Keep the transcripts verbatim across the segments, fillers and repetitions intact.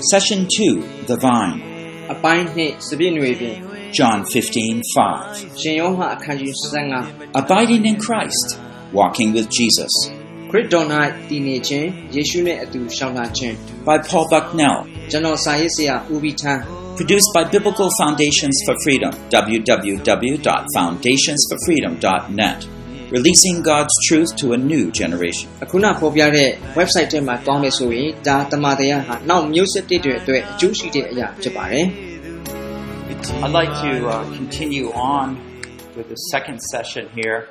Session two, The Vine. John fifteen five. Abiding in Christ, walking with Jesus. By Paul Bucknell. Produced by Biblical Foundations for Freedom, w w w dot foundations for freedom dot net. Releasing God's truth to a new generation. I'd like to uh, continue on with the second session here.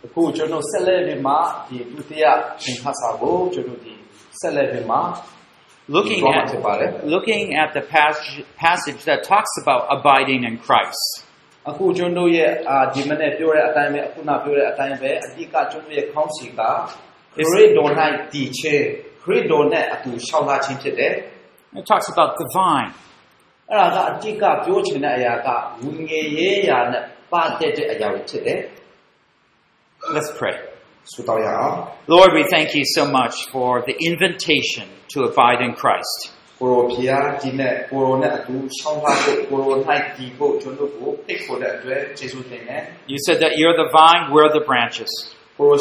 Looking at, looking at the passage, passage that talks about abiding in Christ. Aku jono ye di mane pyo re atain me akuna pyo re atain be adika jono ye khongsi ka Khristo nai ti che Khristo ne atu shaw la chin phit de. It talks about the vine. Ara ka adika pyo chin na aya ka wu nge ye ya ne pa tet de aya wi phit de. Let's pray. Lord, we thank you so much for the invitation to abide in Christ. You said that you're the vine, we're the branches.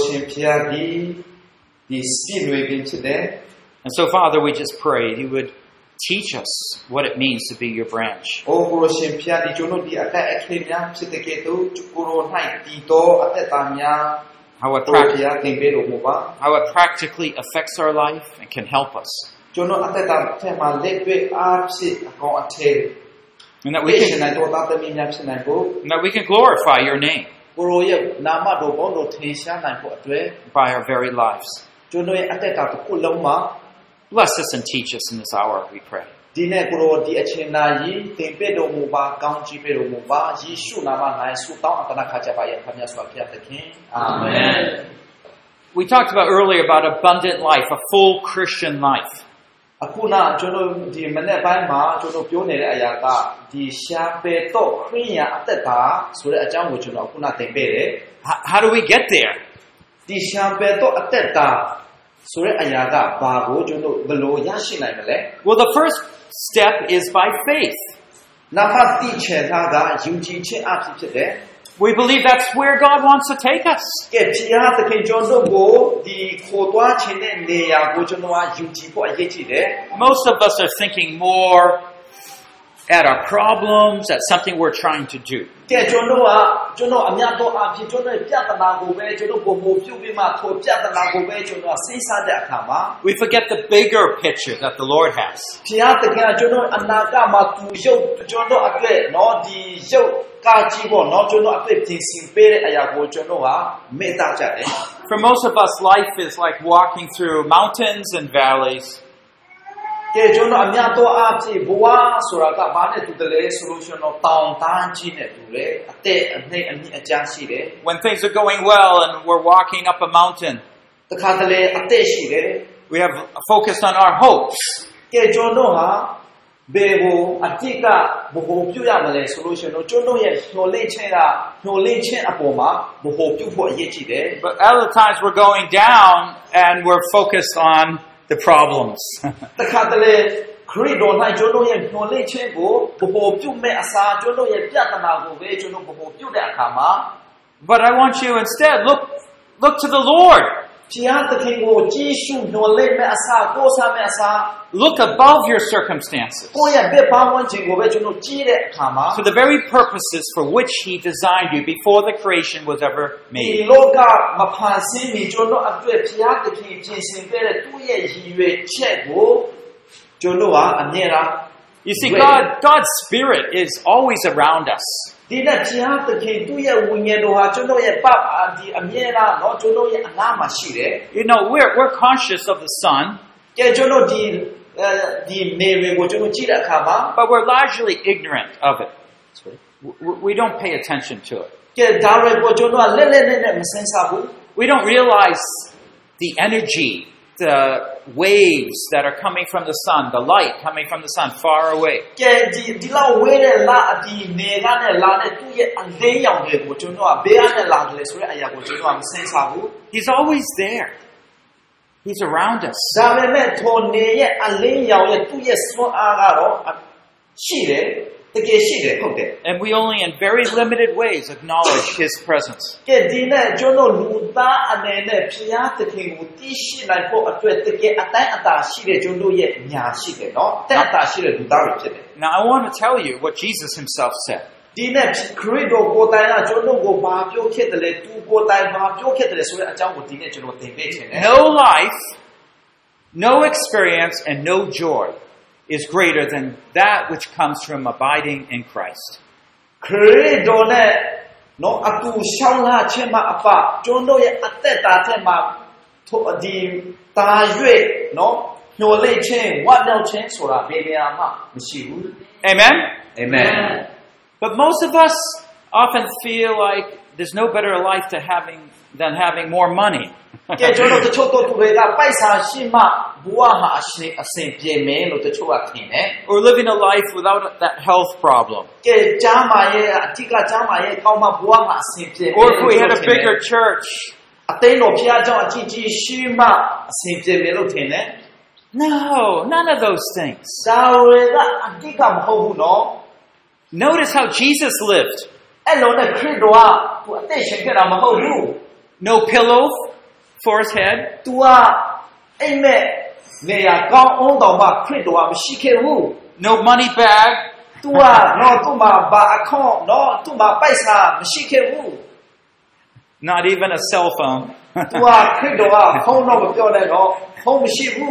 And so, Father, we just pray you would teach us what it means to be your branch. How it, practic- how it practically affects our life and can help us. And that we can, and that we can glorify your name by our very lives. Bless us and teach us in this hour, we pray. Amen. We talked about earlier about abundant life, a full Christian life. Akuna jono di mane bai ma jono pyo ne de aya ka di sha pe to khriyan atata so de ajang ko jono akuna tin pe de. How do we get there? Di sha pe to atata so de aya ka ba ko jono blo ya shi nai ma le. Well, the first step is by faith. Na pha ti chen tha ga yu ji chin a phit phit de. We believe that's where God wants to take us. Most of us are thinking more at our problems, at something we're trying to do. We forget the bigger picture that the Lord has. For most of us, life is like walking through mountains and valleys. When things are going well and we're walking up a mountain, we have focused on our hopes. But other times we're going down and we're focused on the problems. But I want you instead, look, look to the Lord. Look above your circumstances to the very purposes for which He designed you before the creation was ever made. You see, God, God's Spirit is always around us. You know, we're, we're conscious of the sun, but we're largely ignorant of it. We don't pay attention to it. We don't realize the energy, the waves that are coming from the sun, the light coming from the sun far away. He's always there. He's around us. ဒါပေမဲ့ထိုနေရဲ့အလင်းရောင်ရဲ့သူ့ရဲ့စွမ်းအားကတော့ရှိတယ်တကယ်ရှိတယ်ဟုတ်တယ် And we only in very limited ways acknowledge His presence. ကဲဒီနေ့ကျွန်တော်လူသားအနေနဲ့ဖျားသခင်ကိုသိရှိနိုင်ဖို့အတွက်တကယ်အတိုင်းအတာရှိတဲ့ကျွန်တော်ရဲ့ညာရှိတယ်နော်အတိုင်းအတာရှိတဲ့လူသားတွေဖြစ်တယ် Now I want to tell you what Jesus Himself said. ဒီနေ့ခရစ်တော်ကိုယ်တိုင်ကကျွန်တော်ကိုဘာပြောခဲ့တယ်လဲသူကိုယ်တိုင်ဘာပြောခဲ့တယ်လဲဆိုတဲ့အကြောင်းကိုဒီနေ့ကျွန်တော်သင်ပေးချင်တယ် No life, no experience, and no joy is greater than that which comes from abiding in Christ. ခရစ်တော်နဲ့နော်အတူရှောင်းလာခြင်းမှာအပကျွန်တော်ရဲ့အသက်တာထဲမှာထိုဒီတာရွေ့နော်ညှို့လိမ့်ခြင်းဝတ်မြောက်ခြင်းဆိုတာဘယ်နေရာမှမရှိဘူး Amen? Amen. But most of us often feel like there's no better life to having than having more money. ကဲကျွန်တော်တို့ချို့တို့တွေကပိုက်ဆံရှိမှဘဝဟာအရှင်အစဉ်ပြေမယ်လို့တချို့ကထင်တယ် Or living a life without that health problem. ကဲကြားမှာရဲ့အတိကကြားမှာရဲ့ကောင်းမှဘဝမှာအစဉ်ပြေ Or if we had a bigger church. အသိတော်ဖျားကြောင့်အကြီးကြီးရှိမှအစဉ်ပြေမယ်လို့ထင်တယ် No, none of those things. ဒါတွေကအတိကမဟုတ်ဘူးနော် Notice how Jesus lived. အဲ့လိုနဲ့ခရစ်တော်ကသူအသက်ရှင်ခဲ့တာမဟုတ်ဘူး No pillow for his head. तू ကအိမ်မက်နေရာကောင်းအောင်တော်မှခရစ်တော်ကမရှိခဲ့ဘူး No money bag. तू ကတော့သူ့မှာဘာအခွန်နော်သူ့မှာပိုက်ဆံမရှိခဲ့ဘူး Not even a cell phone. तू ကခရစ်တော်ကဖုန်းတော့မပြောနဲ့တော့ဖုန်းမရှိဘူး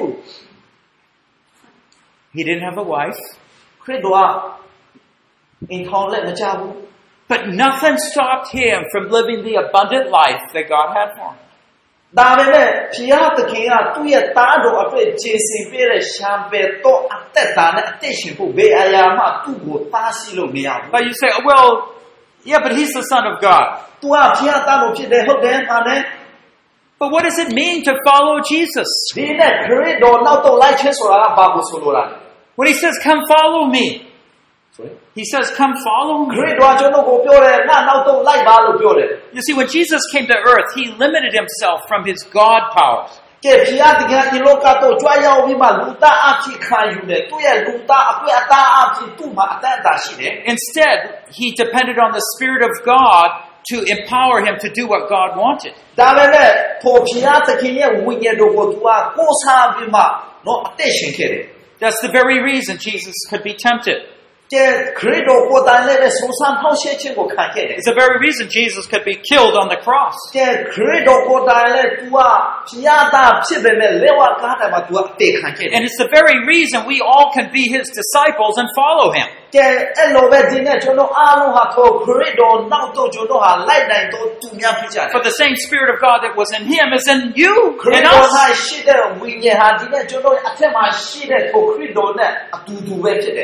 He didn't have a wife. ခရစ်တော်ကအင်ထောင်လက်မချဘူး But nothing stopped him from living the abundant life that God had for him. ဒါပေမဲ့ဖျားသခင်ကသူ့ရဲ့သားတော်အတွက်ခြေစင်ပေးတဲ့ရှံပယ်တော့အသက်တာနဲ့အသက်ရှင်ဖို့ဘယ်အရာမှသူ့ကိုသားစီလို့မရဘူး But you say, oh, well, yeah, but he's the Son of God. तू ကဖျားသားတော်ဖြစ်တယ်ဟုတ်တယ်ဟာနဲ့ But what does it mean to follow Jesus? ဒီနဲ့ခရစ်တော်နောက်တော့လိုက်ခြင်းဆိုတာကဘာကိုဆိုလိုတာလဲ When he says, come follow me. He says, come follow ခ me. ရစ်တော်ကျွန်တော်ကိုပြောတယ်ငါနောက်တော့လိုက်ပါလို့ပြောတယ် You see, when Jesus came to earth, he limited himself from his God powers. ကဲဖျားသခင်ဒီလောကတော့ကြွားရောက်ပြီးမှလူသားအဖြစ်ခံယူတယ်သူ့ရဲ့လူသားအတွေ့အသားအဖြစ်သူ့မှာအတတ်တာရှိတယ် Instead, he depended on the Spirit of God to empower him to do what God wanted. ဒါပေမဲ့ထိုဖျားသခင်ရဲ့ဝိညာဉ်တော်ကိုသူကကိုးစားပြီးမှနော်အသက်ရှင်ခဲ့တယ် That's the very reason Jesus could be tempted. ကဲခရစ်တော်ကိုယ်တိုင်လည်းပဲဆုံးဆန်းဖောက်ရှဲခြင်းကိုခံခဲ့တယ် It's the very reason Jesus could be killed on the cross. ကဲခရစ်တော်ကိုယ်တိုင်လည်းသူကဖျားသားဖြစ်ပေမဲ့လက်ဝါးကားတယ်မှာသူကအသေးခံခဲ့တယ် And it's the very reason we all can be his disciples and follow him. ကဲအဲ့လိုပဲဒီနေ့ကျွန်တော်အားလုံးဟာထိုခရစ်တော်နောက်တော့ကျွန်တော်ဟာလိုက်နိုင်တော့သူများဖြစ်ကြတယ် For the same Spirit of God that was in him is in you ခရစ် and တော်ဟာ us. ရှိတဲ့ဝိညာဉ်ဟာဒီနေ့ကျွန်တော်အထက်မှာရှိတဲ့ထိုခရစ်တော်နဲ့အတူတူပဲဖြစ်တယ်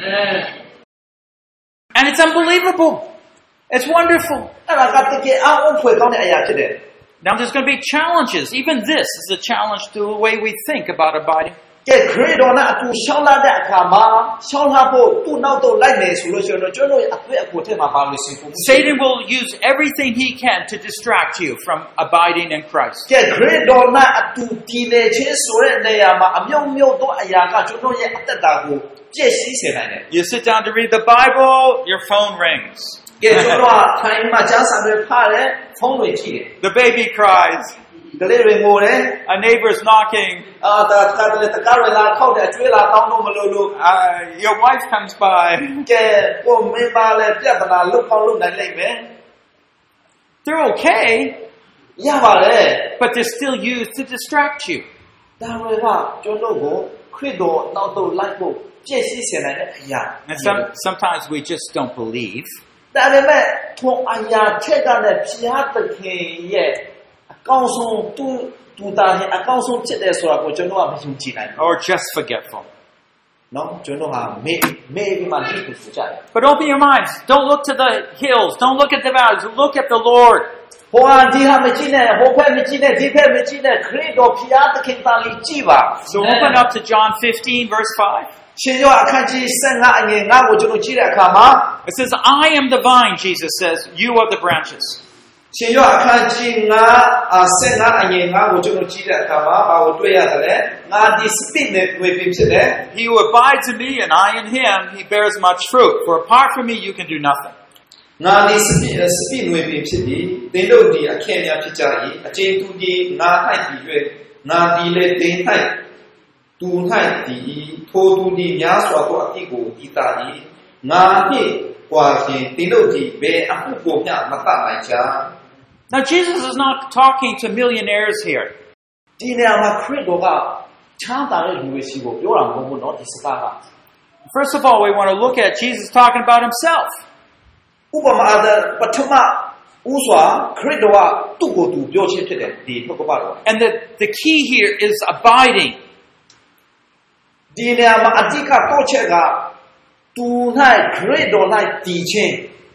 And it's unbelievable. It's wonderful. အဲ့ဒါကတကယ်အံ့ဩဖွယ်ကောင်းတဲ့အရာဖြစ်တယ် Now there's going to be challenges. Even this is a challenge to the way we think about abiding. ကဲခရစ်တော်နဲ့အတူရှောင်းလာတဲ့အခါမှာရှောင်းလာဖို့သူ့နောက်တော့လိုက်မယ်ဆိုလို့ရှိရင်တော့ကျွန်တော်ရဲ့အတွေ့အကြုံထဲမှာပါလို့ရှိဖို့ Satan will use everything he can to distract you from abiding in Christ. ကဲခရစ်တော်နဲ့အတူတည်နေခြင်းဆိုတဲ့နေရာမှာအမြုံမြုံသောအရာကကျွန်တော်ရဲ့အသက်တာကိုပြည့်စည်စေနိုင်တယ် You sit down to read the Bible, your phone rings. ကဲကျွန်တော်ကထိုင်မှာကျမ်းစာတွေဖတ်တယ်ဖုန်းတွေကြည့်တယ် The baby cries. ကလေးတွေငိုတယ် A neighbor's knocking. အာတာတာတကားရလာခောက်တယ်ကျွေးလာတောင်းတော့မလို့လို့ Uh, your wife comes by. ကဲကိုမင်းပါလေပြဿနာလုတ်ကောင်းလုတ်နိုင်လိမ့်မယ် They're okay, ရပါတယ် but they're still used to distract you. ဒါတွေကကျွန်တော်ကိုခရစ်တော်နောက်တော့လိုက်ဖို့ပြည့်စည်စေနိုင်တဲ့အရာ And some, sometimes we just don't believe. ဒါပေမဲ့ထိုအရာထက်ကလည်းဖျားသခင်ရဲ့အကောင်းဆုံးသူသူတာရဲ့အကောင်းဆုံးဖြစ်တယ်ဆိုတာကိုကျွန်တော်ကမယုံကြည်နိုင်ဘူး Or just forgetful. နော်ကျွန်တော်ဟာမေမေပြီးမှလိကိုကြတယ် But open your minds. Don't look to the hills. Don't look at the valleys. Look at the Lord. ဟိုဟာဒီဟာမကြည့်နဲ့ဟိုဘက်မကြည့်နဲ့ဒီဘက်မကြည့်နဲ့ခရစ်တော်ဖျားသခင်တာလေးကြည့်ပါ So open up to John fifteen, verse five. ရှင်ယောအခန်းကြီးဆယ့်ငါအငယ်ငါကိုကျွန်တော်ကြည့်တဲ့အခါမှာ It says, I am the vine, Jesus says. You are the branches. ရှင်ယောအခန်းကြီး၅ဆယ်၅အငယ်၅ကိုကျွန်တော်ကြည့်တဲ့အခါမှာဘာကိုတွေ့ရတယ်လဲငါဒီစပိနဲ့တွေ့ပြီးဖြစ်တယ် He who abides in me and I in him, he bears much fruit. For apart from me, you can do nothing. ငါဒီစပိစပိတွေ့ပြီးဖြစ်ပြီးသင်တို့ဒီအခင်များဖြစ်ကြ၏အကျဉ်သူဒီငါ၌တည်၍ငါဒီလေသင်၌သူ၌တည်ထိုသူဒီများစွာသောအတိကိုဤတာ၏ငါဖြင့်ကွာရှင်သင်တို့ဒီဘယ်အမှုကိုမျှမတတ်နိုင်ကြ Now, Jesus is not talking to millionaires here. ဒီနေရာမှာခရစ်တော်ကချမ်းသာတဲ့လူတွေရှိကိုပြောတာမဟုတ်ဘူးเนาะဒီစကားက First of all, we want to look at Jesus talking about himself. ဥပမာအပထမဥစွာခရစ်တော်ကသူ့ကိုယ်သူပြောခြင်းဖြစ်တယ်ဒီနှုတ်ကပတော် And the, the key here is abiding. ဒီနေရာမှာအဓိကတော့ချက်ကသူ၌ခရစ်တော်၌တည်ခြင်း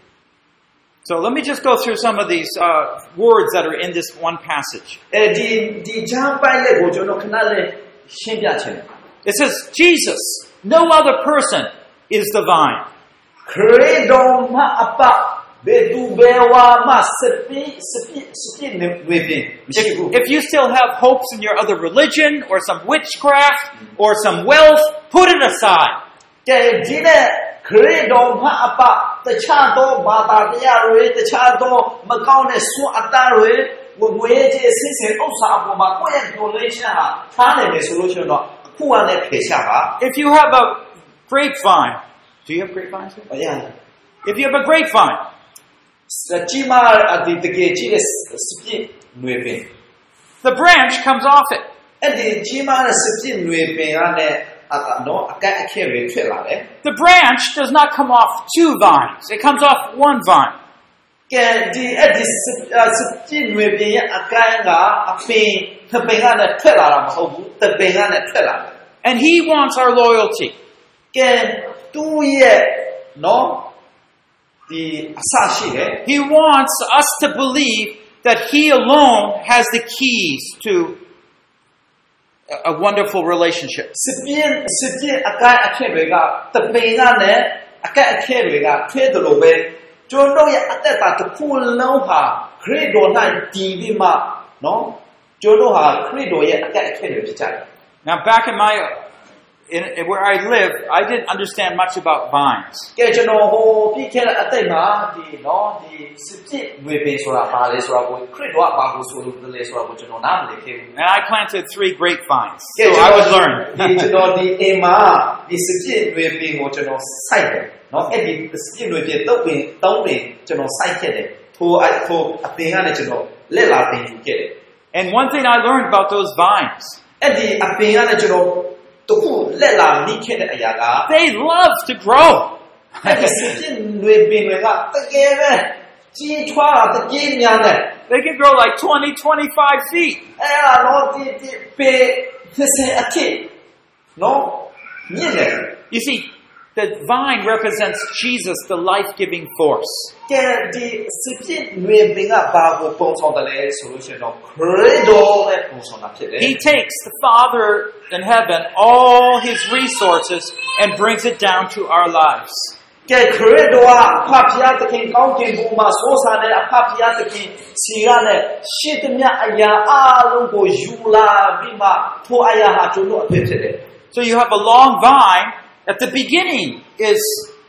So let me just go through some of these uh, words that are in this one passage. အဲဒီဒီချမ်းပိုက်လက်ကိုကျွန်တော်ခဏလေးရှင်းပြချင်တယ် It says, Jesus, no other person is the vine. ခရစ်တော်မှာအပဘယ်သူဘယ်ဝါမှာစပိစပိစပိနေဝေပြီးမရှိဘူး If you still have hopes in your other religion or some witchcraft or some wealth, put it aside. ကဲဒီနဲ့ခရစ်တော်မှာအပတခြားသောဘာသာတရားတွေတခြားသောမကောင်းတဲ့ဆွအတ္တတွေငွေကြေးဆင်းဆင်းဥစ္စာအပေါ်မှာကိုယ့်ရဲ့ညှို့လဲချဟာထားနိုင်တယ်ဆိုလို့ရှိရင်တော့အခုကလည်းဖေရှာပါ If you have a grapevine, do you have grapevines here? Oh, yeah. If you have a grapevine, စကြီးမာအဒီတကယ်ကြီးတဲ့စပြည့်နွေပင် the branch comes off it. အဲ့ဒီကြီးမာတဲ့စပြည့်နွေပင်ကလည်းအတော့အကက်အခဲတွေထွက်လာတယ် The branch does not come off two vines. It comes off one vine. ကဲဒီအဲ့ဒီစပြည့်နွေပင်ရဲ့အကန့်ကအပင်သပင်ကလည်းထွက်လာတာမဟုတ်ဘူးသပင်ကလည်းထွက်လာတယ် And he wants our loyalty. ကဲသူ့ရဲ့နော်ဒီအစရှိတယ် He wants us to believe that he alone has the keys to a wonderful relationship. စပြည့်စပြည့်အကန့်အခဲတွေကသပင်ကလည်းအကန့်အခဲတွေကထွက်တယ်လို့ပဲကျွန်တော်ရဲ့အသက်တာတစ်ခုလုံးဟာခရစ်တော်၌တည်ပြီးမှနော်ကျွန်တော်ဟာခရစ်တော်ရဲ့အကန့်အခဲတွေဖြစ်ကြတယ် Now, back in my in, in where I live, I didn't understand much about vines. ကဲကျွန်တော်ဟိုပြီးခဲ့တဲ့အတိတ်မှာဒီနော်ဒီစပြည့်ဝေပင်ဆိုတာပါလေဆိုတာကိုခရစ်တော်ကဘာကိုဆိုလို့လဲဆိုတာကိုကျွန်တော်နားမလည်ခဲ့ဘူး And I planted three grapevines, so I would learn. ဒီကျွန်တော်ဒီအိမ်မှာဒီစပြည့်ဝေပင်ကိုကျွန်တော်စိုက်တယ်နော်အဲ့ဒီစပြည့်ဝေပင်တော့ပင်တောင်းပင်ကျွန်တော်စိုက်ခဲ့တယ်ထိုအဲ့ထိုအပင်ကလည်းကျွန်တော်လက်လာပင်ယူခဲ့တယ် And one thing I learned about those vines, အဲ့ဒီအပင်ကလည်းကျွန်တော်တခုလက်လာမိခဲ့တဲ့အရာက they love to grow. အဲ့ဒီစပြည့်ဝေပင်တွေကတကယ်ပဲကြီးထွားတာတကယ်များတယ် They can grow like twenty, twenty-five feet. အဲ့ဒါတော့ဒီဒီပေသစအတိနော်မြင်တယ် You see, the vine represents Jesus, the life-giving force. ကဲဒီစပြည့်ဝေပင်ကဘာကိုပုံဆောင်တယ်လဲဆိုလို့ရှိရင်တော့ခရစ်တော်ရဲ့ပုံဆောင်တာဖြစ်တယ် He takes the Father in heaven, all his resources, and brings it down to our lives. ကဲခရစ်တော်ကအဖဖျားသခင်ကောင်းကင်ဘုံမှာစိုးစားတဲ့အဖဖျားသခင်စီကလည်းရှစ်သမျှအရာအလုံးကိုယူလာပြီးမှထိုအရာဟာကျွန်တော်အဖြစ်ဖြစ်တယ် So you have a long vine. At the beginning is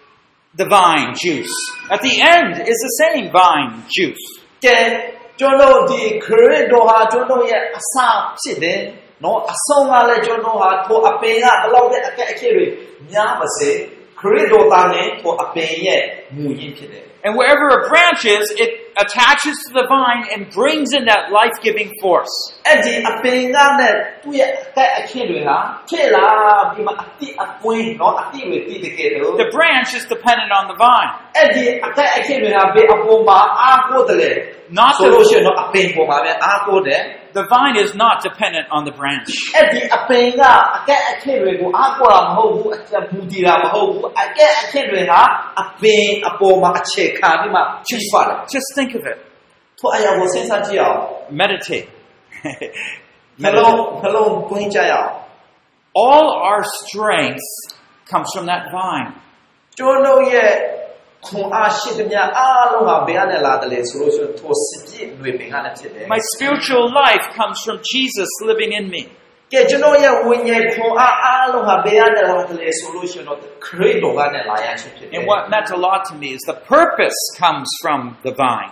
the vine juice. At the end is the same vine juice. ကဲကျွန်တော်ဒီခရစ်တော်ဟာကျွန်တော်ရဲ့အစဖြစ်တယ်နော်အဆုံးကလည်းကျွန်တော်ဟာထိုအပင်ကဘယ်လောက်ပဲအခက်အခဲတွေများပါစေခရစ်တော်သားနဲ့ထိုအပင်ရဲ့မူရင်းဖြစ်တယ် And wherever a branch is, it attaches to the vine and brings in that life-giving force. အဲ့ဒီအပင်ကနဲ့သူ့ရဲ့အခက်အခဲတွေဟာဖြစ်လာပြီးမှအတိအပွင့်နော်အတိတွေတည်တကယ်တော့ The branch is dependent on the vine. အဲ့ဒီအခက်အခဲတွေဟာဘယ်အပေါ်မှာအားကိုးတယ်လဲ Not ဆိုလို့ the, ရှိရင်တော့အပင်ပေါ်မှာပဲအားကိုးတယ် the vine is not dependent on the branch. အဲ့ဒီအပင်ကအကက်အခဲတွေကိုအားကိုးတာမဟုတ်ဘူးအချက်ဘူးတီတာမဟုတ်ဘူးအကက်အခဲတွေဟာအပင်အပေါ်မှာအခြေခံပြီးမှချစ်ပါတယ် Just think of it. ထိုအရာကိုစဉ်းစားကြည့်အောင် Meditate. နှလုံးနှလုံးသွင်းကြရအောင် All our strength comes from that vine. ကျွန်တော်ရဲ့ခွန်အားရှိသမျှအားလုံးဟာဘယ်ကနေလာတယ်လဲဆိုလို့ရှိရင်ထိုစစ်ပြည့်ຫນွေပင်ကနေဖြစ်တယ် My spiritual life comes from Jesus living in me. ကဲကျွန်တော်ရဲ့ဝိညာဉ်ခွန်အားအားလုံးဟာဘယ်ကနေလာတယ်လဲဆိုလို့ရှိရင်တော့ခရစ်တော်ကနေလာရခြင်းဖြစ်တယ် And what meant a lot to me is the purpose comes from the vine.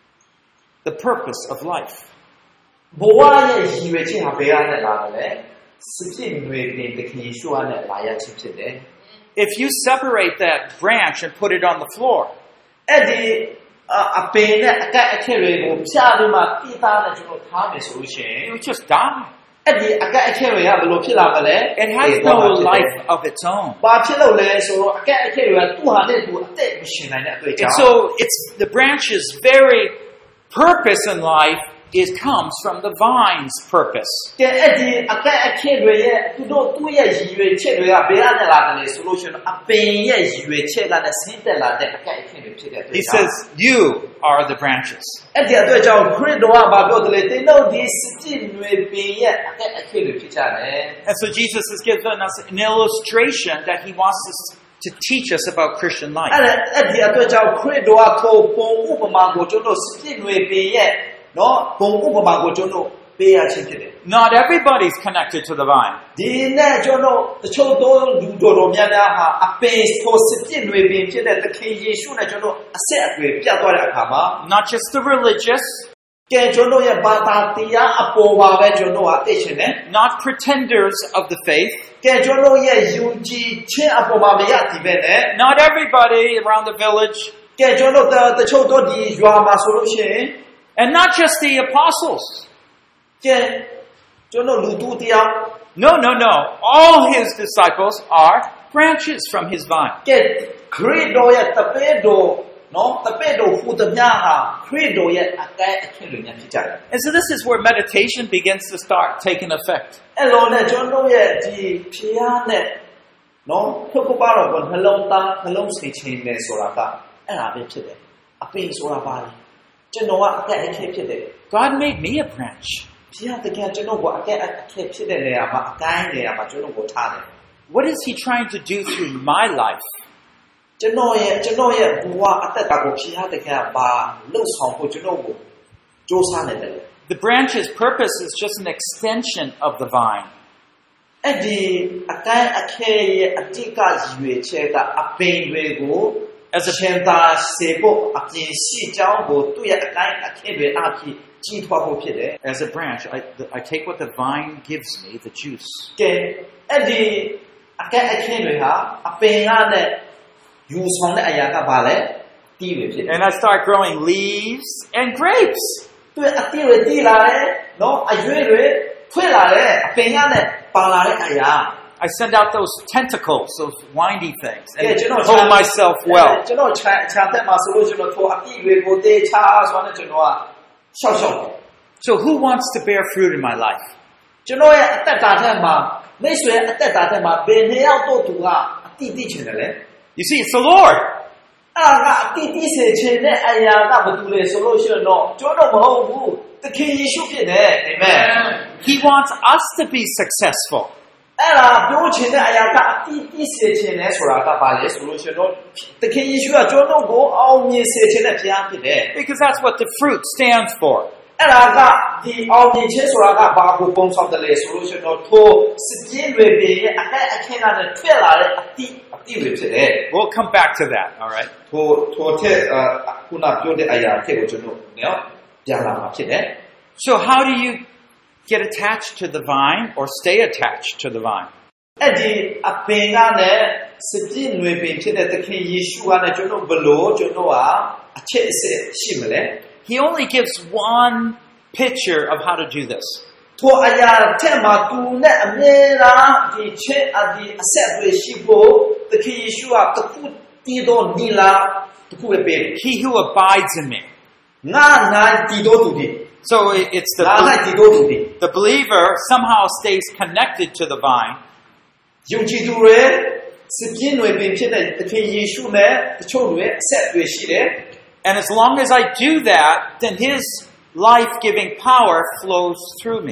The purpose of life. ဘဝရဲ့ရည်ရွယ်ချက်ဟာဘယ်ကနေလာတယ်လဲစစ်ပြည့်ຫນွေပင်သခင်ယေရှုကနေလာရခြင်းဖြစ်တယ် If you separate that branch and put it on the floor, အဲ့ဒီအပင်နဲ့အကက်အထက်တွေကိုဖြာပြီးမှတိသားနဲ့ကျွန်တော်ထားမယ်ဆိုလို့ရှိရင် it would just die. အဲ့ဒီအကက်အထက်တွေကဘယ်လိုဖြစ်လာမလဲ It has no life of its own. ဘာဖြစ်လို့လဲဆိုတော့အကက်အထက်တွေကသူ့ဟာနဲ့သူအသက်မရှင်နိုင်တဲ့အတွေ့အကြုံ And so it's the branch's very purpose in life is comes from the vine's purpose. ကဲအဲ့ဒီအကက်အထက်တွေရဲ့သူတို့သူ့ရဲ့ရည်ရွယ်ချက်တွေကဘယ်ကနေလာတယ်လဲဆိုလို့ရှိရင်အပင်ရဲ့ရည်ရွယ်ချက်ကလည်းဆင်းသက်လာတဲ့အကက်အထက်တွေဖြစ်တဲ့အတွက် He says, you are the branches. အဲ့ဒီအတွက်ကြောင့်ခရစ်တော်ကဘာပြောတယ်လဲတင်းတို့ဒီစကြည်နွေပင်ရဲ့အကက်အထက်တွေဖြစ်ကြတယ် And so Jesus has given us an illustration that he wants us to teach us about Christian life. အဲ့အဲ့ဒီအတွက်ကြောင့်ခရစ်တော်ကထိုပုံဥပမာကိုကျွန်တော်စကြည်နွေပင်ရဲ့နော်ပုံဥပမာကိုကျွန်တော်ပေးရခြင်းဖြစ်တယ် Not everybody's connected to the vine. ဒီနဲ့ကျွန်တော်တချို့သောလူတော်တော်များများဟာအပင်ကိုစကြည်နွေပင်ဖြစ်တဲ့သခင်ယေရှုနဲ့ကျွန်တော်အဆက်အသွယ်ပြတ်သွားတဲ့အခါမှာ Not just the religious, ကဲကျွန်တော်ရဲ့ဘာသာတရားအပေါ်ပါပဲကျွန်တော်အသိချင်တယ် not pretenders of the faith, ကဲကျွန်တော်ရဲ့ယုံကြည်ခြင်းအပေါ်မှာမရတည်ပဲနဲ့ not everybody around the village, ကဲကျွန်တော်တချို့သောဒီရွာမှာဆိုလို့ရှိရင် and not just the apostles. ကဲကျွန်တော်လူတူတရား No, no, no. All his disciples are branches from his vine. ကဲခရစ်တော်ရဲ့တပည့်တော်နော်တပည့်တော်ဟူသမျှဟာခရစ်တော်ရဲ့အကဲအခင်းတွေများဖြစ်ကြတယ် And so this is where meditation begins to start taking effect. အဲ့လိုနဲ့ကျွန်တော်ရဲ့ဒီဖျားနဲ့နော်ခုတ်ကပါတော့နှလုံးသားနှလုံးစိတ်ချင်းနဲ့ဆိုတာကအဲ့ဒါပဲဖြစ်တယ်အပင်ဆိုတာပါလေကျွန်တော်ကအကဲအခင်းဖြစ်တယ် God made me a branch. ဖျားတကယ်ကျွန်တော်ကအကဲအခင်းဖြစ်တဲ့နေရာမှာအကိုင်းနေရာမှာကျွန်တော်ကိုထားတယ် What is he trying to do through my life? ကျွန်တော်ရဲ့ကျွန်တော်ရဲ့ဘဝအသက်တာကိုဖျားတကယ်ပါလှုပ်ဆောင်ဖို့ကျွန်တော်ကိုစူးစမ်းနေတယ် The branch's purpose is just an extension of the vine. အဲ့ဒီအကိုင်းအခဲရဲ့အတိတ်ကရွေချက်ကအပင်တွေကို as a ရှင်သာစေဖို့အပြင်ရှိကြောင်းကိုသူ့ရဲ့အကိုင်းအခဲတွေအဖြစ်ကြီးထွားဖို့ဖြစ်တယ် As a branch, I, I take what the vine gives me, the juice. ကဲအဲ့ဒီအကိုင်းအခဲတွေဟာအပင်ကနဲ့ယူဆောင်တဲ့အရာကဘာလဲတီးတွေဖြစ်တယ် And I start growing leaves and grapes. သူ့အတီးတွေတီးလာတယ်နော်အရွေးတွေဖွင့်လာတယ်အပင်ကနဲ့ပါလာတဲ့အရာ I send out those tentacles, those windy things, and Yeah, you know, hold myself well. ကျွန်တော်ခြံခြံတက်မှာဆိုလို့ကျွန်တော်ထိုအတီးတွေကိုတေးချဆိုတော့ကျွန်တော်ကရှောက်ရှောက် So who wants to bear fruit in my life? ကျွန်တော်ရဲ့အသက်တာထဲမှာမိတ်ဆွေအသက်တာထဲမှာဘယ်နှစ်ယောက်တော့သူကအတီးတီးချင်တယ်လဲ You see, it's the Lord. အဲ့ဒါကအတီးတီးစေချင်တဲ့အရာကဘာတူလဲဆိုလို့ရှိရင်တော့ကျွန်တော်မဟုတ်ဘူးသခင်ယေရှုဖြစ်တယ်အာမင် He wants us to be successful. အဲ့ဒါပြောချင်တဲ့အရာကအတီးတီးစေချင်တယ်ဆိုတာကဘာလဲဆိုလို့ရှိရင်တော့သခင်ယေရှုကကျွန်တော်ကိုအောင်မြင်စေချင်တဲ့ဘုရားဖြစ်တယ် Because that's what the fruit stands for. အဲ့ဒါကဒီအောင်မြင်ခြင်းဆိုတာကဘာကိုပုံဆောင်တယ်လဲဆိုလို့ရှိရင်တော့ထိုစပြင်းတွေရဲ့အကဲအခင်းကနေထွက်လာတဲ့အတီးအတီးတွေဖြစ်တယ် We'll come back to that, all right? ထိုထိုတဲ့ခုနပြောတဲ့အရာဖြစ်ကိုကျွန်တော်နော်ပြန်လာမှာဖြစ်တယ် So how do you get attached to the vine or stay attached to the vine? အဲ့ဒီအပင်ကနဲ့စပြင်းတွေပင်ဖြစ်တဲ့သခင်ယေရှုကနဲ့ကျွန်တော်ဘလို့ကျွန်တော်ကအချက်အစစ်ရှိမလဲ He only gives one picture of how to do this. ထိုအရာတဲ့မှာသူနဲ့အမြဲတမ်းဒီချက်အဒီအဆက်တွေရှိဖို့သခင်ယေရှုကတခုတည်တော်နီလာတခုပဲပေး He who abides in me. ငါနိုင်တည်တော်သူဒီ So it's the, ငါနိုင်တည်တော်သူဒီ the believer somehow stays connected to the vine. ယုံကြည်သူတွေစပြင်းတွေပင်ဖြစ်တဲ့သခင်ယေရှုနဲ့တချို့တွေအဆက်တွေရှိတယ် And as long as I do that, then his life-giving power flows through me.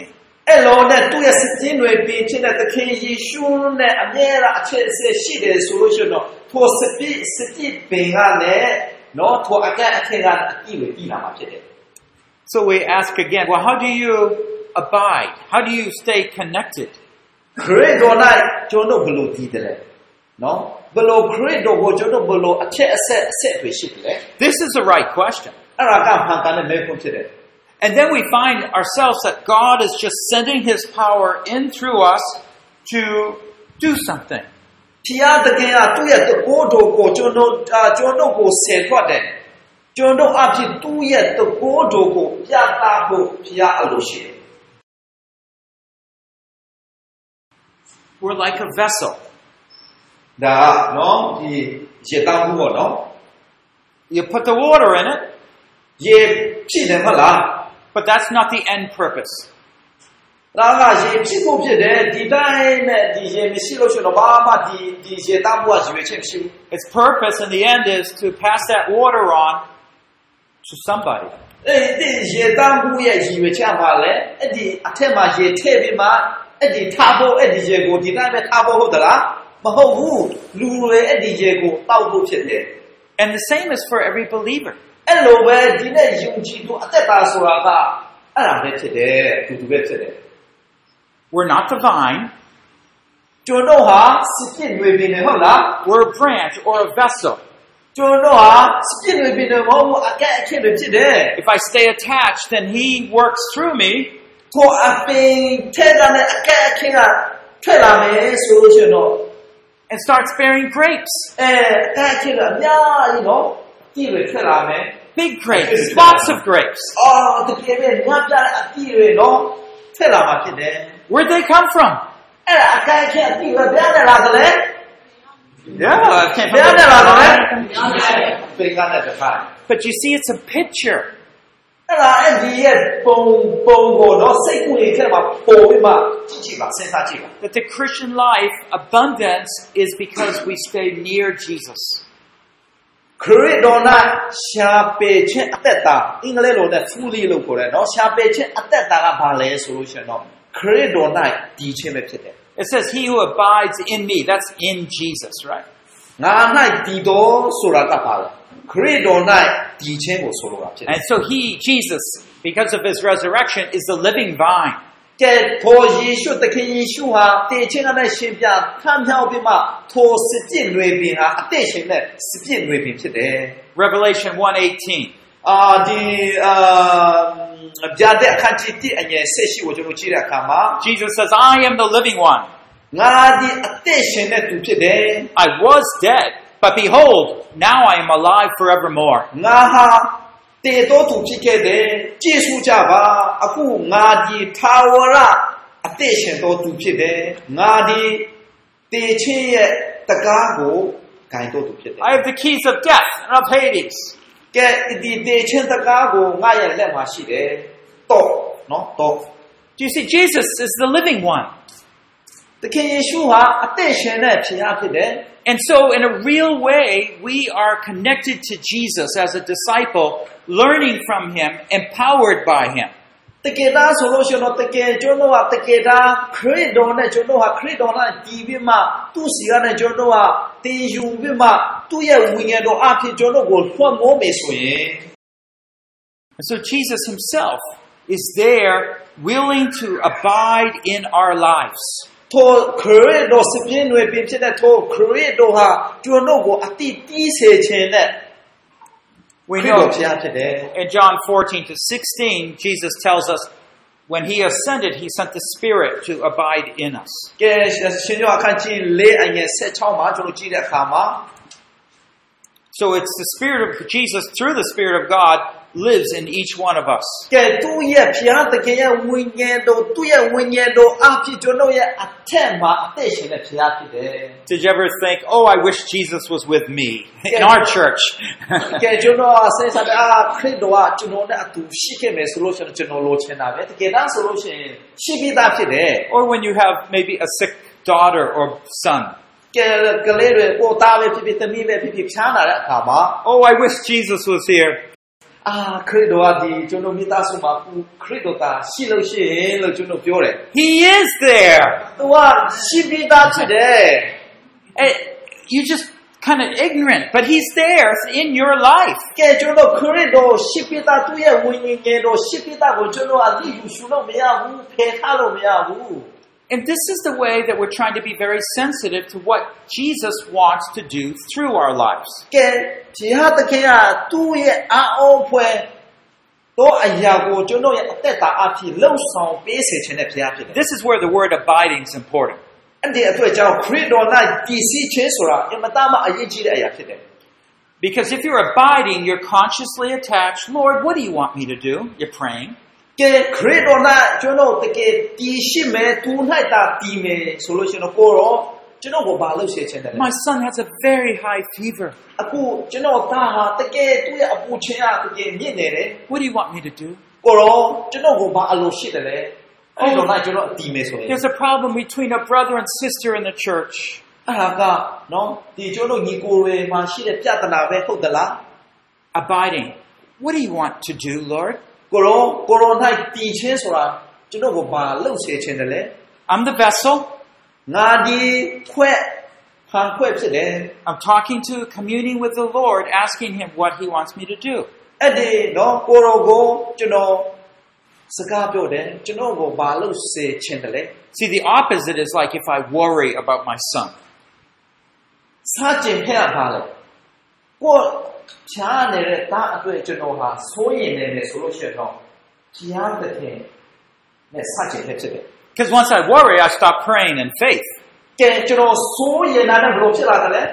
အဲ့လိုနဲ့သူ့ရဲ့စည်ကျင်းတွေပြင်ဖြစ်တဲ့သခင်ယေရှုနဲ့အမြဲတမ်းအချက်အဆက်ရှိတယ်ဆိုလို့ရှိရင်တော့ထိုစပြည့်စပြည့်ပင်ကလည်းနော်ထိုအကန့်အထက်ကအကြည့်ကိုကြည့်လာမှာဖြစ်တယ် So we ask again, well, how do you abide? How do you stay connected? ခရစ်တော်၌ကျွန်တော်ဘယ်လိုတည်တယ်လဲနော်ဘယ်လိုခရစ်တော်ကိုကျွန်တော်ဘယ်လိုအချက်အဆက်အဆက်တွေရှိတယ်လဲ This is the right question. အဲ့ဒါကမှန်ကန်တဲ့မေးခွန်းဖြစ်တယ် And then we find ourselves that God is just sending His power in through us to do something. ဖျားသခင်ကသူ့ရဲ့တကိုးတော်ကိုကျွန်တော်ကျွန်တော်ကိုဆင်ထွက်တယ်ကျွန်တော်အဖြစ်သူ့ရဲ့တကိုးတော်ကိုပြသဖို့ဖျားအလိုရှိတယ် We're like a vessel. ဒါနော်ဒီရေတောင်းမှုပေါ့နော် You put the water in it, ရေဖြစ်တယ်မဟုတ်လား but that's not the end purpose. ဒါကရေဖြစ်ဖို့ဖြစ်တယ်ဒီတိုင်းနဲ့ဒီရေမရှိလို့ရှိရင်တော့ဘာမှဒီဒီရေတောင်းမှုကရွေးချက်မရှိဘူး Its purpose in the end is to pass that water on to somebody. အဲ့ဒီရေတောင်းမှုရဲ့ရွေးချက်ပါလေအဲ့ဒီအထက်မှာရေထည့်ပြီးမှအဲ့ဒီထားဖို့အဲ့ဒီရေကိုဒီတိုင်းပဲထားဖို့ဟုတ်သလားမဟုတ်ဘူးလူတွေအဲ့ဒီရေကိုတောက်ဖို့ဖြစ်တယ် And the same is for every believer. အဲ့လိုပဲဒီနဲ့ယုံကြည်သူအသက်တာဆိုတာကအဲ့ဒါပဲဖြစ်တယ်အတူတူပဲဖြစ်တယ် We're not the vine. ကျွန်တော်ဟာစပြည့်တွေပင်နဲ့ဟုတ်လား We're a branch or a vessel. ကျွန်တော်ဟာစပြည့်တွေပင်နဲ့မဟုတ်ဘူးအကန့်အထက်တွေဖြစ်တယ် If I stay attached, then He works through me. ကိုအပင်ထဲတဲ့အကန့်အထက်ကထွက်လာမယ်ဆိုလို့ရှိရင်တော့ And starts bearing grapes. အဲအကန့်အထက်ကအများကြီးနော်ကြည့်ရထွက်လာမယ် Big grapes. Lots of grapes. အော်တကယ်ပဲညပြတဲ့အကြည့်ရနော်ထွက်လာမှာဖြစ်တယ် Where'd they come from? အဲ့ဒါအကန့်အထက်အကြည့်ရပြတယ်လားကလေး Yeah, it came ပြ from တယ်လားက the လေး vine. ပင်ကနဲ့တခါ But you see, it's a picture. အဲ့ဒါအဲ့ဒီရဲ့ပုံပုံကိုတော့စိတ်ကူးလေးထဲမှာပေါ်ပြီးမှကြည့်ကြည့်ပါစဉ်းစားကြည့်ပါ That the Christian life, abundance, is because we stay near Jesus. ခရစ်တော်၌ရှားပေခြင်းအသက်တာအင်္ဂလိပ်လိုနဲ့ fully လို့ခေါ်တယ်နော်ရှားပေခြင်းအသက်တာကဘာလဲဆိုလို့ရှိရင်တော့ခရစ်တော်၌တည်ခြင်းပဲဖြစ်တယ် It says, He who abides in me. That's in Jesus, right? ငါ၌တည်တော်ဆိုတာကဘာလဲခရစ်တော်၌တည်ခြင်းကိုဆိုလိုတာဖြစ်တယ် And so He, Jesus, because of His resurrection, is the living vine. ကဲထိုယေရှုသခင်ယေရှုဟာတည်ခြင်းနဲ့ရှင်ပြထမ်းမြောက်ပြီးမှထိုစပြည့်တွေပင်ဟာအသက်ရှင်တဲ့စပြည့်တွေပင်ဖြစ်တယ် Revelation one eighteen. အာဒီအာဗျာတဲ့အခန်းကြီးတစ်အငယ်ဆက်ရှိကိုကျွန်တော်ကြည့်တဲ့အခါမှာ Jesus says, I am the living one. ငါဒီအသက်ရှင်တဲ့သူဖြစ်တယ် I was dead, but behold, now I am alive forevermore. ငါဟာတည်တော်သူဖြစ်ခဲ့တယ်ကြည့်စုကြပါအခုငါဒီထာဝရအသက်ရှင်တော်သူဖြစ်တယ်ငါဒီတည်ခြင်းရဲ့တကားကိုဂိုင်တော်သူဖြစ်တယ် I have the keys of death and of Hades. ကဲဒီတည်ခြင်းတကားကိုငါရဲ့လက်မှာရှိတယ်တော့နော်တော့ Do you see, Jesus is the living one. သခင်ယေရှုဟာအသက်ရှင်တဲ့ဖခင်ဖြစ်တယ် And so, in a real way, we are connected to Jesus as a disciple, learning from Him, empowered by Him. တကယ်သားဆိုလို့ရှိရင်တော့တကယ်ကျွန်တော်ကတကယ်သားခရစ်တော်နဲ့ကျွန်တော်ဟာခရစ်တော်နဲ့ကြည်ပြီးမှသူ့စီကနေကျွန်တော်ဟာတည်ယူပြီးမှသူ့ရဲ့ဝိညာဉ်တော်အဖြစ်ကျွန်တော်ကိုလွှမ်းမိုးမယ်ဆိုရင် And so, Jesus Himself is there, willing to abide in our lives. ထိုခရစ်တော်စပြင်းတွေပြင်ဖြစ်တဲ့ထိုခရစ်တော်ဟာကျွန်တော်ကိုအတိတီးစေခြင်းနဲ့ We ခရစ်တော် know ဖခင်ဖြစ်တယ် in John fourteen to sixteen, Jesus tells us when He ascended, He sent the Spirit to abide in us. ကဲရှင်ယောအခန်းကြီးလေးအငယ်၁၆မှာကျွန်တော်ကြည့်တဲ့အခါမှာ So it's the Spirit of Jesus, through the Spirit of God, lives in each one of us. ကဲသူ့ရဲ့ဖခင်သခင်ရဲ့ဝိညာဉ်တော်သူ့ရဲ့ဝိညာဉ်တော်အဖြစ်ကျွန်တော်ရဲ့အထက်မှာအသက်ရှင်တဲ့ဖခင်ဖြစ်တယ် Did you ever think, oh, I wish Jesus was with me in our church? ကဲကျွန်တော်ဆက်ဆက်အားခရစ်တော်ကကျွန်တော်နဲ့အတူရှိခဲ့မယ်ဆိုလို့ရှိရင်ကျွန်တော်လိုချင်တာပဲတကယ်တမ်းဆိုလို့ရှိရင်ရှိပြီးသားဖြစ်တယ် Or when you have maybe a sick daughter or son. ကဲကလေးတွေကိုသားပဲဖြစ်ဖြစ်သမီးပဲဖြစ်ဖြစ်ချမ်းသာတဲ့အခါမှာ Oh, I wish Jesus was here. အာခရစ်တော်ကဒီကျွန်တော်မိသားစုမှာခရစ်တော်ကရှိလို့ရှိရင်လို့ကျွန်တော်ပြောတယ် He is there. သူကရှိပြီးသားဖြစ်တယ် And you just kind of ignorant, but He's there in your life. ကဲကျွန်တော်ခရစ်တော်ရှိပြီးသားသူ့ရဲ့ဝိညာဉ်ငယ်တော်ရှိပြီးသားကိုကျွန်တော်အသိယူရှုလို့မရဘူးဖယ်ထားလို့မရဘူး And this is the way that we're trying to be very sensitive to what Jesus wants to do through our lives. ကဲဒီဟာတခင်ကသူ့ရဲ့အာအောဖွဲ့တော့အရာကိုကျွန်တော်ရဲ့အသက်တာအဖြစ်လှုပ်ဆောင်ပေးစေခြင်းနဲ့ဘုရားဖြစ်တယ် This is where the word abiding is important. အဲ့ဒီအတွက်ကြောင့်ခရစ်တော်၌တည်ရှိခြင်းဆိုတာအမတမအရေးကြီးတဲ့အရာဖြစ်တယ် Because if you're abiding, you're consciously attached. Lord, what do you want me to do? You're praying. ကဲခရစ်တော်၌ကျွန်တော်တကယ်တည်ရှိမယ်သူ၌တာတည်မယ်ဆိုလို့ရှိရင်တော့ကိုရောကျွန်တော်ကိုဘာလုပ်စေချင်တယ်လဲ My son has a very high fever. အခုကျွန်တော်သားဟာတကယ်သူ့ရဲ့အပူချင်းကတကယ်မြင့်နေတယ် What do you want me to do? ကိုရောကျွန်တော်ကိုဘာအလိုရှိတယ်လဲအဲ့တော့၌ကျွန်တော်တည်မယ်ဆိုရင် There's a problem between a brother and sister in the church. အဲ့ဒါကနော်ဒီကျွန်တော်ညီကိုတွေမှာရှိတဲ့ပြဿနာပဲဟုတ်သလား Abiding. What do you want to do, Lord? ကိုရောကိုရော၌တည်ခြင်းဆိုတာကျွန်တော်ကိုဘာလုပ်စေချင်တယ်လဲ I'm the vessel. ငါဒီခွဲ့ဖန်ခွဲ့ဖြစ်တယ် I'm talking to, communing with the Lord, asking Him what He wants me to do. အဲ့ဒီနော်ကိုရောကိုကျွန်တော်စကားပြောတယ်ကျွန်တော်ကိုဘာလုပ်စေချင်တယ်လဲ See, the opposite is like if I worry about my son. စားကျင်ဖက်ရပါလေကိုဖြားနေတဲ့တာအတွက်ကျွန်တော်ဟာစိုးရင်နေတယ်ဆိုလို့ရှိရင်တော့ဖြားတဲ့နဲ့စားကျင်ဖက်ဖြစ်တယ် Because once I worry, I stop praying in faith. ကဲကျွန်တော်စိုးရင်နာနဲ့ဘယ်လိုဖြစ်လာတယ်လဲ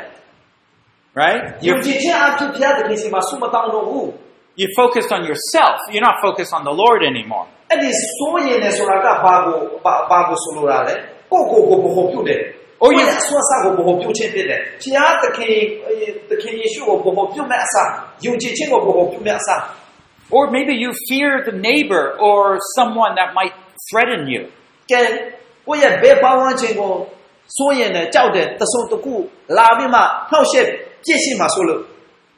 Right? ယုံ You're, ကြည်ခြင်းအဖြစ်ဖြားတဲ့ကိစ္စမှာစုမတောင်းတော့ဘူး you're focused on yourself. You're not focused on the Lord anymore. အဲ့ဒီစိုးရင်နေဆိုတာကဘာကိုဘာကိုဆိုလိုတာလဲကိုကိုကိုဘုံပြုတ်တယ် Oh, you ဆွမ်းစားကိုဘုံပြုတ်ခြင်းဖြစ်တယ်ဖြားတဲ့ခင်တဲ့ခင်ယေရှုကိုဘုံပြုတ်မဲ့အစားယုံကြည်ခြင်းကိုဘုံပြုတ်မဲ့အစား or maybe you fear the neighbor or someone that might threaten you. ကဲကိုယ့်ရဲ့ဘယ်ပေါင်းဝန်းကျင်ကိုစိုးရင်နဲ့ကြောက်တယ်တဆုံတကူလာပြီးမှနှောက်ရှက်ပြည့်ရှိမှဆိုလို့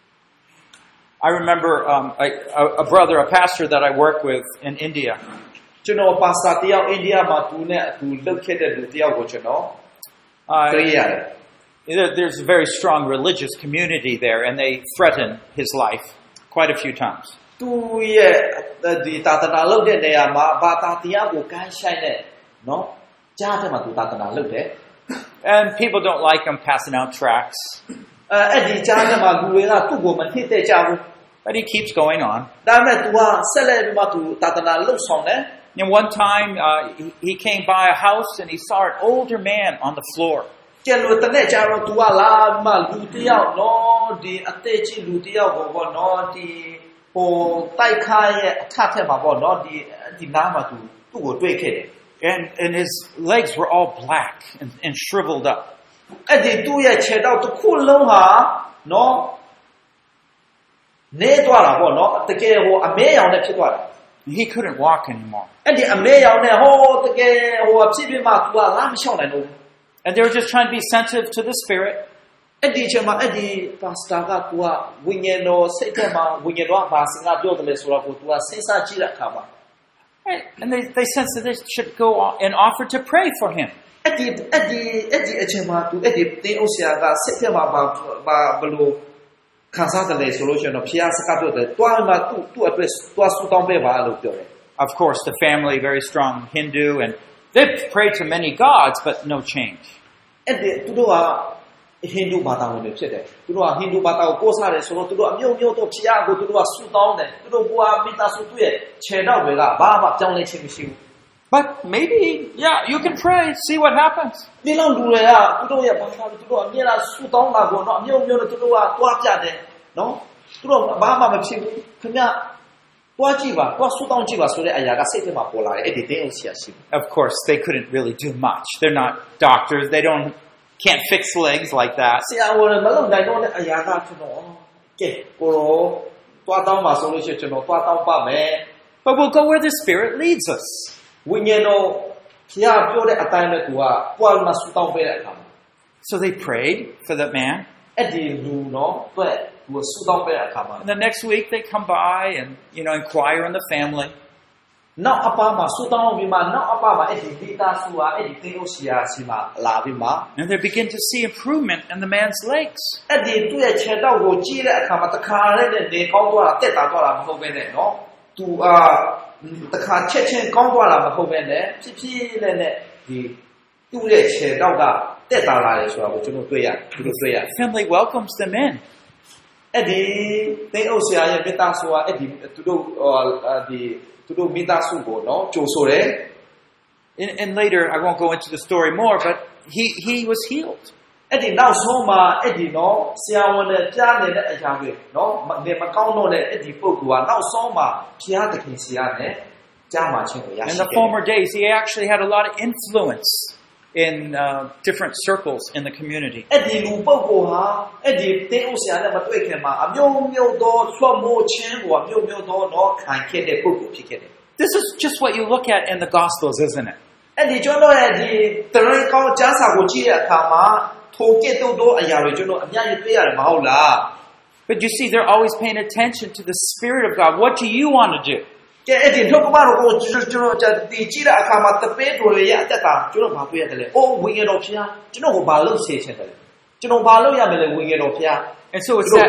I remember um, a, a, a brother, a pastor that I work with in India. ကျွန်တော်ပါစတာတယောက်အိန္ဒိယမှာသူနဲ့အတူလုပ်ခဲ့တဲ့လူတယောက်ကိုကျွန်တော် Uh, တွေ့ရတယ် there- there's a very strong religious community there, and they threaten his life quite a few times. သူရဲ့ဒီတာတနာလုပ်တဲ့နေရာမှာဘာသာတရားကိုကမ်းဆိုင်တဲ့နော်ကြားထဲမှာသူတာတနာလုပ်တယ် And people don't like him passing out tracts, အဲအဲ့ဒီကြားထဲမှာလူတွေကသူ့ကိုမထိတဲ့ကြဘူး but he keeps going on. ဒါပေမဲ့သူကဆက်လက်ပြီးမှသူတာတနာလုပ်ဆောင်တယ် And one time, uh, he, he came by a house and he saw an older man on the floor. ကျန်လို့တနေ့ကျတော့သူကလာမှလူတယောက်နော်ဒီအသက်ကြီးလူတယောက်ကိုပေါ့နော်ဒီဟိုတိုက်ခိုင်းရဲ့အထက်ထက်မှာပေါ့နော်ဒီဒီနားမှာသူသူ့ကိုတွေ့ခဲ့တယ် And, and his legs were all black and, and shriveled up. အဲ့ဒီသူ့ရဲ့ခြေထောက်တစ်ခုလုံးဟာနော်နေသွားတာပေါ့နော်တကယ်ဟိုအမဲရောင်နဲ့ဖြစ်သွားတာ He couldn't walk anymore. အဲ့ဒီအမဲရောင်နဲ့ဟိုတကယ်ဟိုဖြစ်ဖြစ်မှသူကလာမလျှောက်နိုင်ဘူး And they were just trying to be sensitive to the Spirit. အဲ့ဒီချိန်မှာအဲ့ဒီပါစတာကသူကဝိညာဉ်တော်စိတ်ထဲမှာဝိညာဉ်တော်ကဘာစကားပြောတယ်လဲဆိုတော့ကိုသူကစဉ်းစားကြည့်တဲ့အခါမှာ Right? And they, they sensed that they should go on and offer to pray for him. အဲ့ဒီအဲ့ဒီအဲ့ဒီအချိန်မှာသူအဲ့ဒီတင်းအုပ်ဆရာကစိတ်ထဲမှာဘာဘာဘလို့ခံစားတယ်လဲဆိုလို့ရှိရင်တော့ဖျားစကားပြောတယ်တွားမှသူ့သူ့အတွက်တွားဆူတောင်းပေးပါလို့ပြောတယ် Of course, the family, very strong Hindu, and they prayed to many gods, but no change. အဲ့ဒီသူတို့ကဟိန္ဒူဘာသာဝင်တွေဖြစ်တယ်သူတို့ကဟိန္ဒူဘာသာကိုကိုးစားတယ်ဆိုတော့သူတို့အမျိုးမျိုးတော့ဖျားကိုသူတို့ကဆူတောင်းတယ်သူတို့ကမိသားစုသူ့ရဲ့ခြေထောက်တွေကဘာမှပြောင်းလဲခြင်းမရှိဘူး But maybe, yeah, you can pray, see what happens. ဒီလောက်လူတွေကသူတို့ရဲ့ဘာသာသူတို့အမြဲတမ်းဆူတောင်းတာကိုတော့အမျိုးမျိုးနဲ့သူတို့ကတွားပြတယ်နော်သူတို့ဘာမှမဖြစ်ဘူးခင်ဗျတွားကြည့်ပါတွားဆူတောင်းကြည့်ပါဆိုတဲ့အရာကစိတ်ထဲမှာပေါ်လာတယ်အဲ့ဒီတင်းအောင်ဆရာရှိတယ် Of course, they couldn't really do much. They're not doctors. They don't can't fix legs like that. ဆရာဝန်မလုပ်နိုင်တော့တဲ့အရာကကျွန်တော်ကဲကိုရောတွားတောင်းပါဆိုလို့ရှိရင်ကျွန်တော်တွားတောင်းပါမယ် But we'll go where the Spirit leads us. ဝိညာဉ်တော်ဖျားပြောတဲ့အတိုင်းနဲ့သူကပွားမှဆူတောင်းပေးတဲ့အခါမှာ So they prayed for that man. အဲ့ဒီလူနော်တွေ့ဝသူဆူတောင်းပေးတဲ့အခါမှာ And the next week they come by and, you know, inquire on the family. နောက်အပမှာဆူတောင်းပြီးမှနောက်အပမှာအဲ့ဒီမိသားစုဟာအဲ့ဒီသင်္ဥဆရာစီမှာလာပြီးမှ And they begin to see improvement in the man's legs. အဲ့ဒီသူ့ရဲ့ခြေထောက်ကိုကြည့်တဲ့အခါမှာတခါတည်းနဲ့နေကောင်းသွားတာတက်တာသွားတာမဟုတ်ပဲနဲ့နော်သူအာတခါချက်ချင်းကောင်းသွားတာမဟုတ်ပဲနဲ့ဖြစ်ဖြစ်နဲ့နဲ့ဒီသူ့ရဲ့ခြေထောက်ကတက်တာလာတယ်ဆိုတာကိုကျွန်တော်တွေ့ရတယ်သူတို့တွေ့ရတယ် Family welcomes them in. အဲ့ဒီသင်္ဥဆရာရဲ့မိသားစုဟာအဲ့ဒီသူတို့ဒီသူတို့မိသားစုကိုနော်ကြိုဆိုတယ် And, and later, I won't go into the story more, but he, he was healed. အဲ့ဒီနောက်ဆုံးမှာအဲ့ဒီနော်ဆရာဝန်နဲ့ကြားနေတဲ့အရာတွေနော်နေမကောင်းတော့တဲ့အဲ့ဒီပုဂ္ဂိုလ်ကနောက်ဆုံးမှာဘုရားသခင်ဆရာနဲ့ကြားမှာခြင်းကိုရရှိတယ် In the former days, he actually had a lot of influence in uh, different circles in the community. အဲ့ဒီလူပုဂ္ဂိုလ်ဟာအဲ့ဒီသင်္ဥဆရာနဲ့မတွေ့ခင်မှာအမျိုးမျိုးသောဆွတ်မိုးခြင်းကိုအမျိုးမျိုးသောနော်ခံခဲ့တဲ့ပုဂ္ဂိုလ်ဖြစ်ခဲ့တယ် This is just what you look at in the Gospels, isn't it? အဲ့ဒီကျွန်တော်ရဲ့ဒီတရင်ကောင်းကျမ်းစာကိုကြည့်တဲ့အခါမှာထိုကဲ့သို့သောအရာတွေကျွန်တော်အများကြီးတွေ့ရတယ်မဟုတ်လား But you see, they're always paying attention to the Spirit of God. What do you want to do? ကဲအဲ့ဒီနှုတ်ကပတော်ကိုကျွန်တော်ကျွန်တော်ဒီကြည့်တဲ့အခါမှာတပည့်တော်ရဲ့အသက်တာကျွန်တော်မတွေ့ရတယ်လေ။အိုးဝိညာဉ်တော်ဖျားကျွန်တော်ကိုဘာလုပ်စေချင်တယ်လဲ။ကျွန်တော်ဘာလုပ်ရမလဲဝိညာဉ်တော်ဖျား And so it's that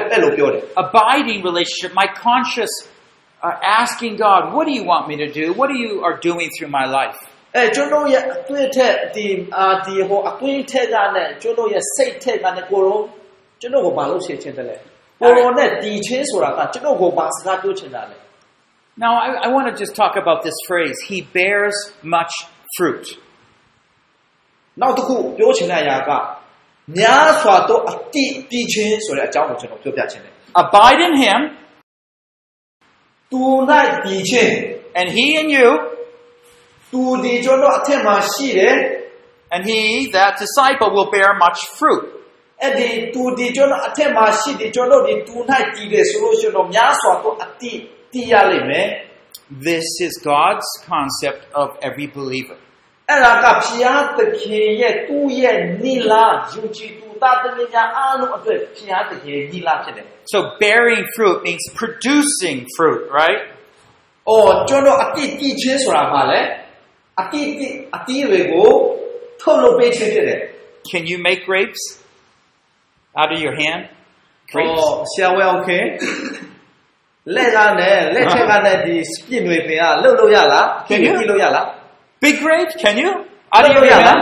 abiding relationship, my conscious uh, asking God, what do you want me to do? What do you are doing through my life? အဲကျွန်တော်ရဲ့အတွေ့အထက်ဒီအာဒီဟိုအကွင်းထက်ကနဲ့ကျွန်တော်ရဲ့စိတ်ထက်ကနဲ့ကိုရောကျွန်တော်ကိုဘာလုပ်စေချင်တယ်လဲ။ကိုရောနဲ့ဒီချင်းဆိုတာကကျွန်တော်ကိုဘာစကားပြောချင်တာလဲ Now, I, I want to just talk about this phrase, he bears much fruit. နောက်တစ်ခုပြောချင်တဲ့အရာကများစွာသောအတိတည်ခြင်းဆိုတဲ့အကြောင်းကိုကျွန်တော်ပြောပြချင်တယ် Abide in him, သူ၌တည်ခြင်း and he in you, သူဒီကျွန်တော်အထက်မှာရှိတယ် and he, that disciple, will bear much fruit. အဲ့ဒီသူဒီကျွန်တော်အထက်မှာရှိတယ်ကျွန်တော်ဒီသူ၌တည်တယ်ဆိုလို့ရှိရင်တော့များစွာသောအတိတည်ရလိမ့်မယ် This is God's concept of every believer. အဲ့ဒါကဘုရားသခင်ရဲ့သူ့ရဲ့နိလာယုံကြည်သူသားသမီးများအားလုံးအတွက်ဘုရားသခင်နိလာဖြစ်တယ် So bearing fruit means producing fruit, right? အော်ကျွန်တော်အတိတည်ခြင်းဆိုတာပါလေအတိအတိတွေကိုထုတ်လုပ်ပေးခြင်းဖြစ်တယ် Can you make grapes out of your hand? Grapes? အော်ဆရာဝဲ okay လက်ကနဲ့လက်ထက်ကနဲ့ဒီပြည့်နွေပင်ကလှုပ်လို့ရလားခင်ဗျပြလို့ရလား Big grapes, can you? Out of your hand?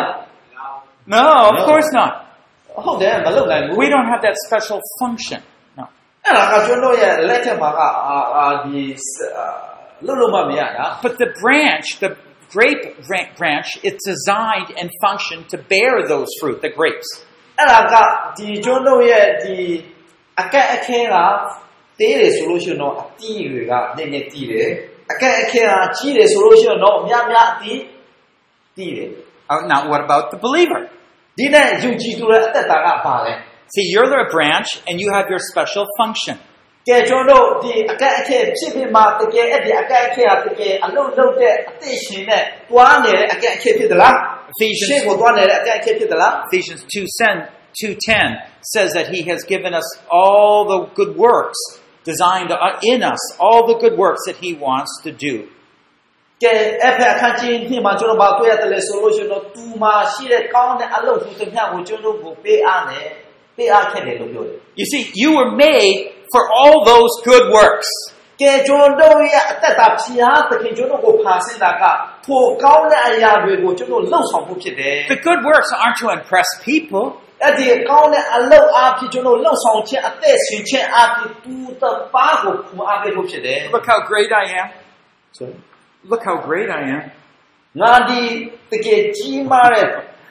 No, of No. course not. ဟုတ်တယ်မလှုပ်နိုင်ဘူး We don't have that special function. No. အဲ့ဒါကကျွန်တော်ရဲ့လက်ထက်မှာကအာအာဒီလှုပ်လို့မမရတာ But the branch, the grape bran- branch, it's designed and functioned to bear those fruit, the grapes. အဲ့ဒါကဒီကျွန်တော်ရဲ့ဒီအကက်အခဲကတေးတယ်ဆိုလို့ရှိရင်တော့အတီးတွေကနည်းနည်းတီးတယ်အကက်အခဲကကြီးတယ်ဆိုလို့ရှိရင်တော့အများများအတီးတီးတယ် Oh, now, what about the believer? ဒီနဲ့ယုံကြည်သူရဲ့အသက်တာကပါလဲ See, you're the branch, and you have your special function. ကဲကျွန်တော်ဒီအကက်အခဲဖြစ်ပြီးမှတကယ်အဲ့ဒီအကက်အခဲကတကယ်အလုံးလုံးတဲ့အသိရှင်နဲ့တွားနေတဲ့အကက်အခဲဖြစ်သလား Ephesians ရှေ့ကိုတွားနေတဲ့အကက်အခဲဖြစ်သလား Ephesians two ten says that he has given us all the good works designed in us, all the good works that he wants to do. ကဲအဲ့ဖက်အခန်းကြီးနှစ်မှာကျွန်တော်ဘာတွေ့ရတယ်လဲဆိုလို့ရှိရင်တော့သူမှာရှိတဲ့ကောင်းတဲ့အလုပ်သူတစ်မျိုးကိုကျွန်တော်ကိုပေးအားနဲ့ပေးအားခဲ့တယ်လို့ပြောတယ် You see, you were made for all those good works. ကဲကျွန်တော်ရဲ့အသက်တာဖျားသခင်ကျွန်တော်ကိုဖာဆင်းတာကထိုကောင်းတဲ့အရာတွေကိုကျွန်တော်လှုပ်ဆောင်ဖို့ဖြစ်တယ် The good works aren't to impress people. အဲ့ဒီကောင်းတဲ့အလုပ်အားဖြင့်ကျွန်တော်လှုပ်ဆောင်ခြင်းအသက်ရှင်ခြင်းအားဖြင့်သူတပါးကိုဖူအားပေးဖို့ဖြစ်တယ် Look how great I am. Sorry. Look how great I am. ငါဒီတကယ်ကြီးမားတဲ့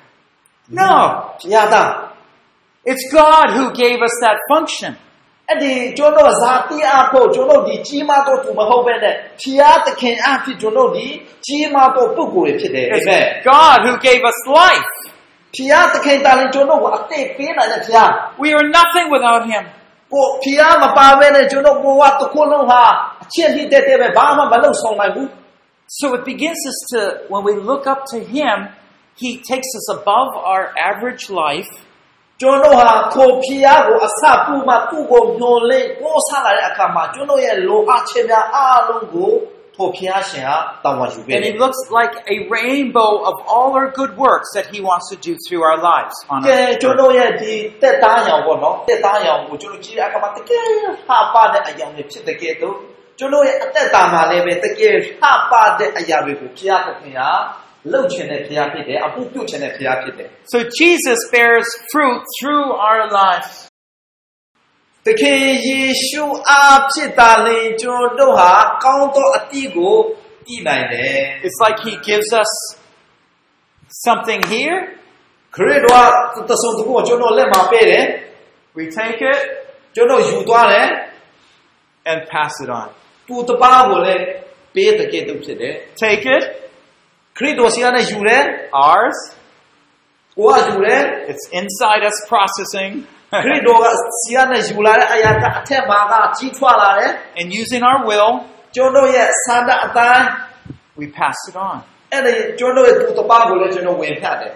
No, ဖျားသား it's God who gave us that function. အဲ့ဒီကျွန်တော်ဇာတိအဖို့ကျွန်တော်ဒီကြီးမားသောသူမဟုတ်ဘဲနဲ့ဖျားသခင်အဖြစ်ကျွန်တော်ဒီကြီးမားသောပုဂ္ဂိုလ်တွေဖြစ်တယ်အာမင် It's God who gave us life. ဖျားသခင်တာရင်ကျွန်တော်ကိုအသက်ပေးနိုင်တဲ့ဖျား We are nothing without him. ကိုဖျားမပါဘဲနဲ့ကျွန်တော်ဘဝတစ်ခုလုံးဟာအချက်ဖြစ်တဲ့တဲ့ပဲဘာမှမလုပ်ဆောင်နိုင်ဘူး So it begins us to, when we look up to him, he takes us above our average life ကျွန်တော်ဟာကိုဖျားကိုအစပူမှသူ့ကိုညှို့လဲကိုးစားလာတဲ့အခါမှာကျွန်တော်ရဲ့လိုအပ်ချက်များအားလုံးကိုထိုဖျားရှင်ဟာတောင်းပန်ယူပေးတယ် And it looks like a rainbow of all our good works that he wants to do through our lives on ကဲ earth. ကျွန်တော်ရဲ့ဒီတက်သားရောင်ပေါ့နော်တက်သားရောင်ကိုကျွန်တော်ကြည့်တဲ့အခါမှာတကယ်ဟာပါတဲ့အရာတွေဖြစ်တဲ့ကဲတော့ကျွန်တော်ရဲ့အသက်တာမှာလည်းပဲတကယ်ဟာပါတဲ့အရာတွေကိုဖျားသခင်ဟာလှုပ်ချင်တဲ့ဖျားဖြစ်တယ်အမှုပြုတ်ချင်တဲ့ဖျားဖြစ်တယ် So Jesus bears fruit through our lives. တခင်ယေရှုအားဖြစ်တာလေကျွန်တော်ဟာကောင်းသောအတိကိုတည်နိုင်တယ် It's like he gives us something here. ခရစ်တော်ကတဆုံတကူကိုကျွန်တော်လက်မှာပေးတယ် We take it ကျွန်တော်ယူသွားတယ် and pass it on. သူတပါးကိုလည်းပေးတဲ့ကဲ့သို့ဖြစ်တယ် Take it, ခရစ်တော်ဆီကနေယူတယ် ours. ကိုကယူတယ် It's inside us processing. ခရစ်တော်ကဆီကနေယူလာတဲ့အရာကအထက်မှာကကြီးထွားလာတယ် And using our will, ကျွန်တော်ရဲ့ဆန္ဒအတိုင်း we pass it on. အဲ့ဒီကျွန်တော်ရဲ့သူတပါးကိုလည်းကျွန်တော်ဝင်ဖြတ်တယ်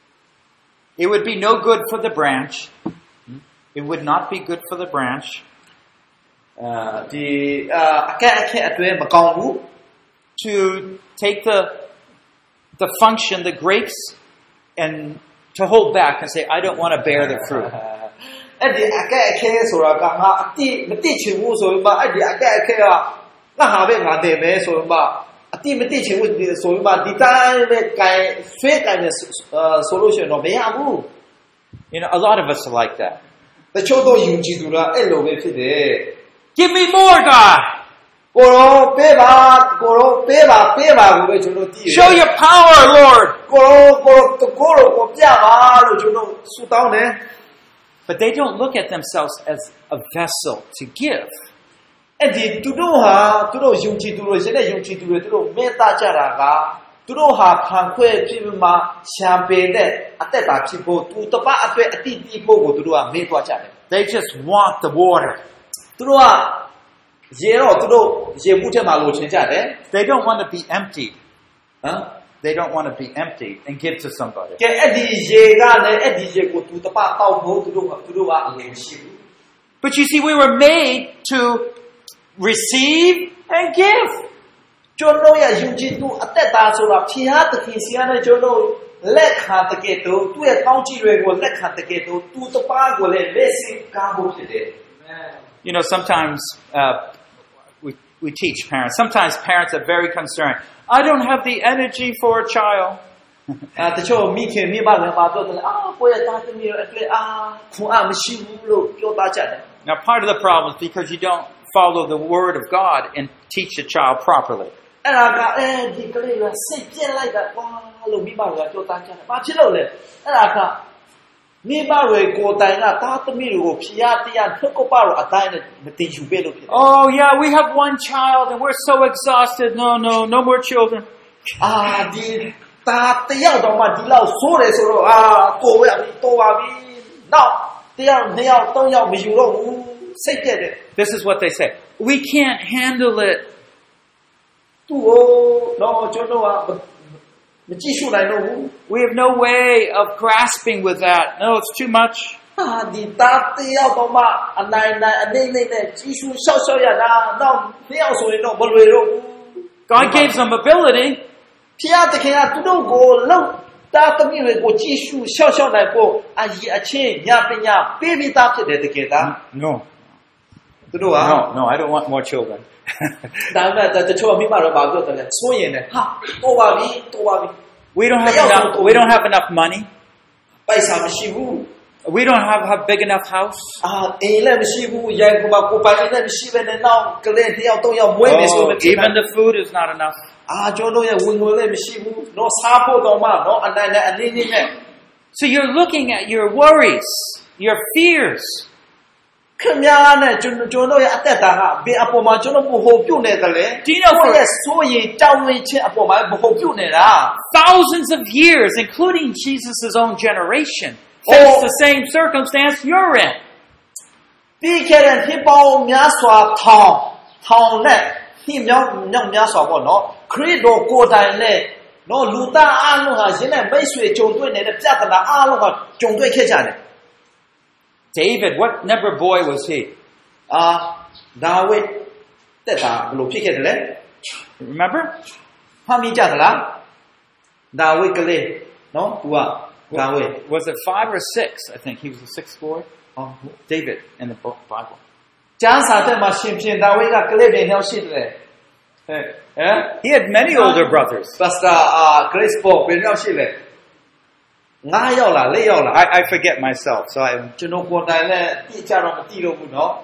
It would be no good for the branch. It would not be good for the branch အဲဒီအခက်အခဲအတွင်းမကောင်းဘူး to take the the function, the grapes, and to hold back and say, I don't want to bear the fruit. အဲ့ဒီအခက်အခဲဆိုတာကငါအတိမတိချင်ဘူးဆိုရင်မှအဲ့ဒီအခက်အခဲကငါဟာပဲငါတယ်မယ်ဆိုရင်မှအတိမတိချင်ဘူးဆိုရင်မှဒီတိုင်းပဲကင်ဆွဲကင်ဆိုလို့ရှိရင်တော့မရဘူး You know, a lot of us are like that. တချို့တော့ယုံကြည်သူလားအဲ့လိုပဲဖြစ်တယ် Give me more, God. ကိုရောပေးပါကိုရောပေးပါပေးပါကိုပဲကျွန်တော်ကြည့် Show your power, Lord. ကိုရောကိုကိုရောကိုပြပါလို့ကျွန်တော်ဆုတောင်းတယ် But they don't look at themselves as a vessel to give. အဲ့ဒီသူတို့ဟာသူတို့ယုံကြည်သူတို့ရှင်တဲ့ယုံကြည်သူတွေသူတို့မေတ္တာကြတာကသူတို့ဟာခံခွဲဖြစ်ပြီးမှရှာပယ်တဲ့အသက်တာဖြစ်ဖို့သူတပတ်အတွက်အတိအတိဖို့ကိုသူတို့ကမေ့သွားကြတယ် They just want the water. သူတို့ကရေတော့သူတို့ရေမှုထဲမှာလိုချင်ကြတယ် They don't want to be empty. ဟမ် They don't want to be empty and give to somebody. ကဲအဲ့ဒီရေကလည်းအဲ့ဒီရေကိုသူတပတ်တောက်ဖို့သူတို့ကသူတို့ကအရင်ရှိဘူး But you see, we were made to receive and give. ကျွန်တော်ရဲ့ယုံကြည်သူအသက်တာဆိုတာဖျားသခင်ဆီကနေကျွန်တော်လက်ခံတကယ်တော့သူ့ရဲ့ကောင်းချီးတွေကိုလက်ခံတကယ်တော့သူတပါးကိုလည်းလက်စင်ကားဖို့ဖြစ်တယ် You know, sometimes uh, we we teach parents. Sometimes parents are very concerned. I don't have the energy for a child. အဲတချို့မိခင်မိဘလည်းပါတော့တယ်အာကိုယ့်ရဲ့သားသမီးတွေအတွက်အာခွန်အားမရှိဘူးလို့ပြောသားကြတယ် Now, part of the problem is because you don't follow the word of God and teach a child properly. အဲ့ဒါကအဲဒီကလေးကစိတ်ပြက်လိုက်တာကွာလို့မိဘတွေကပြောသားကြတယ်ဘာဖြစ်လို့လဲအဲ့ဒါကမိဘတွေကိုယ်တိုင်ကသားသမီးတွေကိုဖျားတရားထုတ်ကပါတော့အတိုင်းနဲ့မတည်ယူပေးလို့ဖြစ်တယ် Oh, yeah, we have one child and we're so exhausted. No, no, no more children. အာဒီတာတယောက်တော့မှဒီလောက်ဆိုးတယ်ဆိုတော့အာကိုယ်ရပြီတော်ပါပြီနောက်တယောက်နှစ်ယောက်သုံးယောက်မယူတော့ဘူးစိတ်ပြက်တယ် This is what they say. We can't handle it. သူ့ကိုတော့ကျွန်တော်ကမကြည့်ရှုနိုင်တော့ဘူး We have no way of grasping with that. No, it's too much. အာဒီတာတယောက်တော့မှအနိုင်နိုင်အနေနဲ့နဲ့ကြည့်ရှုရှောက်ရှောက်ရတာနောက်နှစ်ယောက်ဆိုရင်တော့မလွယ်တော့ဘူး God gave them ability. ဖျားသခင်ကသူတို့ကိုလောက်တာသမီးတွေကိုကြည့်ရှုရှောက်ရှောက်နိုင်ဖို့အကြီးအချင်းညာပညာပေးပြီးသားဖြစ်တယ်တကယ်သား No. သူတို့က No, no, I don't want more children. ဒါပေမဲ့တချို့မိမတော့ဘာပြောတယ်လဲဆိုရင်လည်းဟာတော်ပါပြီတော်ပါပြီ We don't have enough. We don't have enough money. ပိုက်ဆံမရှိဘူး We don't have a big enough house. အာအိမ်လည်းမရှိဘူးရန်ကုန်မှာကိုပိုင်လည်းမရှိဘဲနဲ့နောက်ကလေးတစ်ယောက်တော့ယောက်မွေးမယ်ဆို Oh, မှ even the food is not enough. အာကျွန်တော်ရဲ့ဝင်ငွေလည်းမရှိဘူးတော့စားဖို့တော့မှတော့အနိုင်နဲ့အနည်းနည်းနဲ့ So you're looking at your worries, your fears. ခင်ဗျားနဲ့ကျွန်တော်ကျွန်တော်ရဲ့အသက်တာကဘယ်အပေါ်မှာကျွန်တော်မဟုတ်ပြုတ်နေတယ်လဲ Do you know for ရဲ့ဆိုရင်တောင်းဝင်ခြင်းအပေါ်မှာမဟုတ်ပြုတ်နေတာ thousands of years, including Jesus' own generation, face the same circumstance you're in. ပြီးခဲ့တဲ့ဖြစ်ပေါင်းများစွာထောင်ထောင်နဲ့ဒီမြောက်မြောက်များစွာပေါ့နော်ခရစ်တော်ကိုယ်တိုင်နဲ့နော်လူသားအလုံးဟာရှင်နဲ့မိတ်ဆွေကြုံတွေ့နေတဲ့ပြဿနာအလုံးဟာကြုံတွေ့ခဲ့ကြတယ် David, what number boy was he? အာဒါဝိဒ်တက်တာဘယ်လိုဖြစ်ခဲ့တယ်လဲ Remember? ဖမ်းမိကြသလားဒါဝိဒ်ကလေးနော်သူကဒါဝိဒ် Was it five or six? I think he was the sixth boy. ဟော David in the book Bible. ကျမ်းစာထဲမှာရှင်ပြန်ဒါဝိဒ်ကကလေးတွေနှစ်ယောက်ရှိတယ် Yeah, he had many older brothers. Pastor အာ Grace Paul ဘယ်နှစ်ယောက်ရှိလဲငါးယောက်လားလေးယောက်လား I, I forget myself, so I. ကျွန်တော်ကိုယ်တိုင်လည်းတိကျတော့မသိတော့ဘူးနော်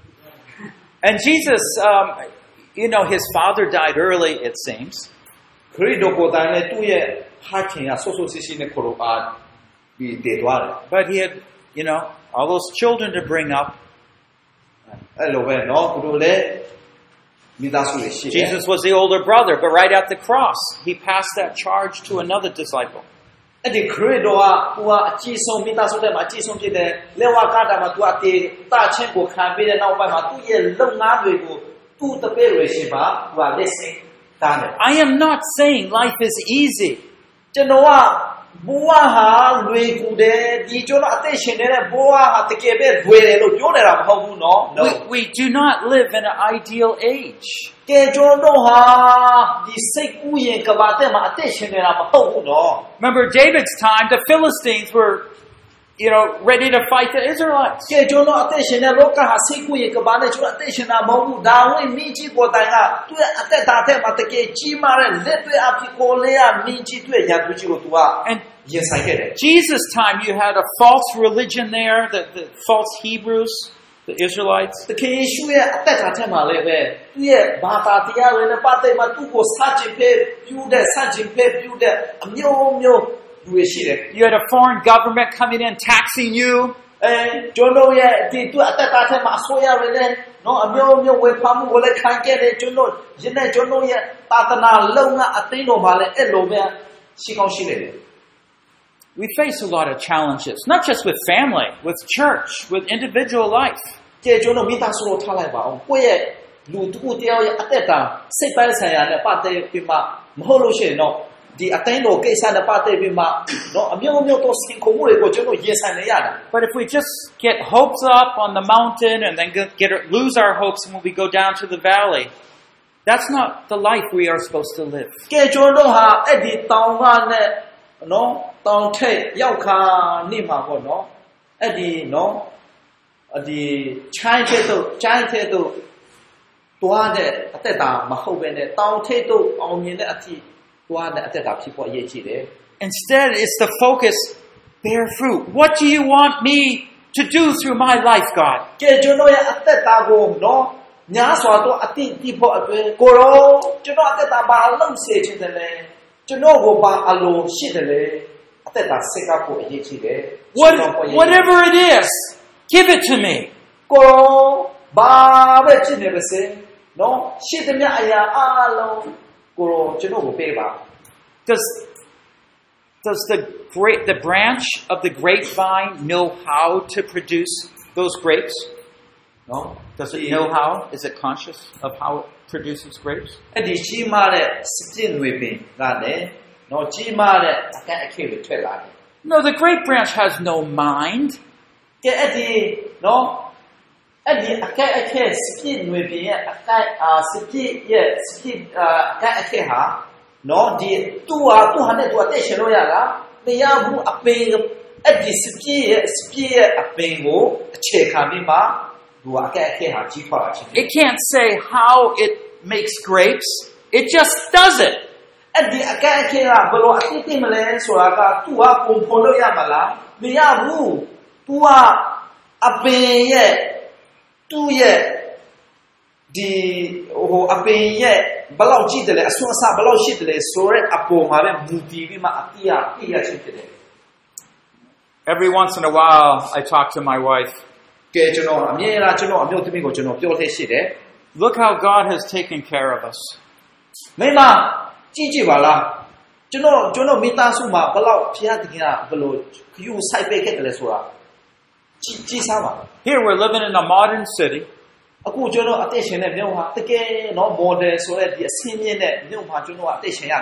And Jesus, um, you know, his father died early, it seems. ခရစ်တော်ကိုယ်တိုင်လည်းသူ့ရဲ့ဖခင်ကဆော့ဆော့စီစီနဲ့ခေါ်တော့အာဒီတည်သွားတယ် But he had, you know, all those children to bring up. အဲ့လိုပဲနော်သူတို့လည်းမိသားစုတွေရှိတယ် Jesus was the older brother, but right at the cross, he passed that charge to another disciple. အဲ့ဒီခရစ်တော်ကသူကအကြီးဆုံးမိသားစုထဲမှာအကြီးဆုံးဖြစ်တယ်လေဝါကတာမှာသူအတေတာချင်းကိုခံပြီးတဲ့နောက်ပိုင်းမှာသူ့ရဲ့လုံငါးတွေကိုသူ့တပည့်တွေရှိပါသူကလက်စင်တားတယ် I am not saying life is easy. ကျွန်တော်ကဘဝဟာလွယ်ကူတယ်ဒီကျွန်တော်အသက်ရှင်နေတဲ့ဘဝဟာတကယ်ပဲလွယ်တယ်လို့ပြောနေတာမဟုတ်ဘူးနော် We, we do not live in an ideal age. ကဲကျွန်တော်ဟာဒီစိတ်ကူးရင်ကဘာတဲ့မှာအသက်ရှင်နေတာမဟုတ်ဘူးနော် Remember David's time, the Philistines were, you know, ready to fight the Israelites. ကဲကျွန်တော်အသက်ရှင်တဲ့လောကဟာစိတ်ကူးရင်ကဘာနဲ့ကျွန်တော်အသက်ရှင်တာမဟုတ်ဘူးဒါဝင်မိကြီးပေါ်တိုင်ကသူ့အသက်တာထဲမှာတကယ်ကြီးမားတဲ့လက်တွေအဖြစ်ကိုလေးရမိကြီးတွေ့ရသူကြီးကိုသူက And ရင်ဆိုင်ခဲ့တယ် Jesus' time, you had a false religion there, the, the false Hebrews, the Israelites. တကယ်ယေရှုရဲ့အသက်တာထဲမှာလည်းပဲသူ့ရဲ့ဘာသာတရားတွေနဲ့ပတ်သက်မှသူ့ကိုစချင်ပဲပြုတဲ့စချင်ပဲပြုတဲ့အမျိုးမျိုးလူတွေရှိတယ် You had a foreign government coming in taxing you. အဲကျွန်တော်ရဲ့ဒီသူ့အသက်တာထဲမှာအစိုးရတွေနဲ့နော်အမျိုးမျိုးဝေဖန်မှုကိုလည်းခံခဲ့တယ်ကျွန်တော်ယနေ့ကျွန်တော်ရဲ့သာသနာလုံငါအသိတော်မှာလည်းအဲ့လိုပဲရှိကောင်းရှိနေတယ် We face a lot of challenges, not just with family, with church, with individual life. ကျေကျွန်တော်မိသားစုကိုထားလိုက်ပါအောင်ကိုယ့်ရဲ့လူတစ်ခုတယောက်ရဲ့အသက်တာစိတ်ပိုင်းဆိုင်ရာနဲ့ပတ်သက်ပြီးမှမဟုတ်လို့ရှိရင်တော့ဒီအတိုင်းတော်ကိစ္စနဲ့ပတ်သက်ပြီးမှနော်အမျိုးမျိုးသောစိန်ခေါ်မှုတွေကိုကျွန်တော်ရင်ဆိုင်နေရတယ် But if we just get hopes up on the mountain and then get, get lose our hopes when we go down to the valley, that's not the life we are supposed to live. ကဲကျွန်တော်ဟာအဲ့ဒီတောင်ကနဲ့နော်တောင်ထိပ်ရောက်ခါနေမှာပေါ့နော်အဲ့ဒီနော်အဒီချိုင်းတဲ့တို့ချိုင်းတဲ့တို့တွားတဲ့အသက်တာမဟုတ်ဘဲနဲ့တောင်ထိပ်တို့အောင်မြင်တဲ့အဖြစ် Instead, it's the focus, bear fruit. What do you want me to do through my life, God? What, whatever it is, give it to me. Does, does the grape, the branch of the grapevine know how to produce those grapes? No? Does it know how? Is it conscious of how it produces grapes? No, the grape branch has no mind. အဲ့ဒီအကဲအခဲစပြည့်နွေပြင်ရဲ့အကဲအာစပြည့်ရဲ့စပြည့်အာအကဲအခဲဟာနော်ဒီသူ့ဟာသူ့ဟာနဲ့သူ့အသက်ရှင်လို့ရလားမရဘူးအပင်အဲ့ဒီစပြည့်ရဲ့စပြည့်ရဲ့အပင်ကိုအခြေခံပြီးမှသူအကဲအခဲဟာကြီးထွားတာဖြစ်တယ် It can't say how it makes grapes. It just does it. အဲ့ဒီအကဲအခဲကဘယ်လိုအသိသိမလဲဆိုတာကသူ့ဟာပုံဖော်လို့ရမလားမရဘူးသူကအပင်ရဲ့သူ့ရဲ့ဒီဟိုအပင်ရဲ့ဘယ်လောက်ကြည့်တယ်လဲအစွမ်းအစဘယ်လောက်ရှိတယ်လဲဆိုရဲအပေါ်မှာပဲမူတည်ပြီးမှအတိအပြည့်ရချင်းဖြစ်တယ် Every once in a while, I talk to my wife. ကဲကျွန်တော်အမြဲတမ်းကျွန်တော်အမျိုးသမီးကိုကျွန်တော်ပြောသေးရှိတယ် Look how God has taken care of us. မိမကြည့်ကြည့်ပါလားကျွန်တော်ကျွန်တော်မိသားစုမှာဘယ်လောက်ဖျားတခင်ကဘယ်လိုခယူဆိုင်ပေးခဲ့တယ်လဲဆိုတာကြည့်ကြည့်စားပါ Here we're living in a modern city. အခုကျွန်တော်အသက်ရှင်တဲ့မြို့ဟာတကယ်နော် model ဆိုတဲ့ဒီအစင်းမြင့်တဲ့မြို့မှာကျွန်တော်အသက်ရှင်ရတာ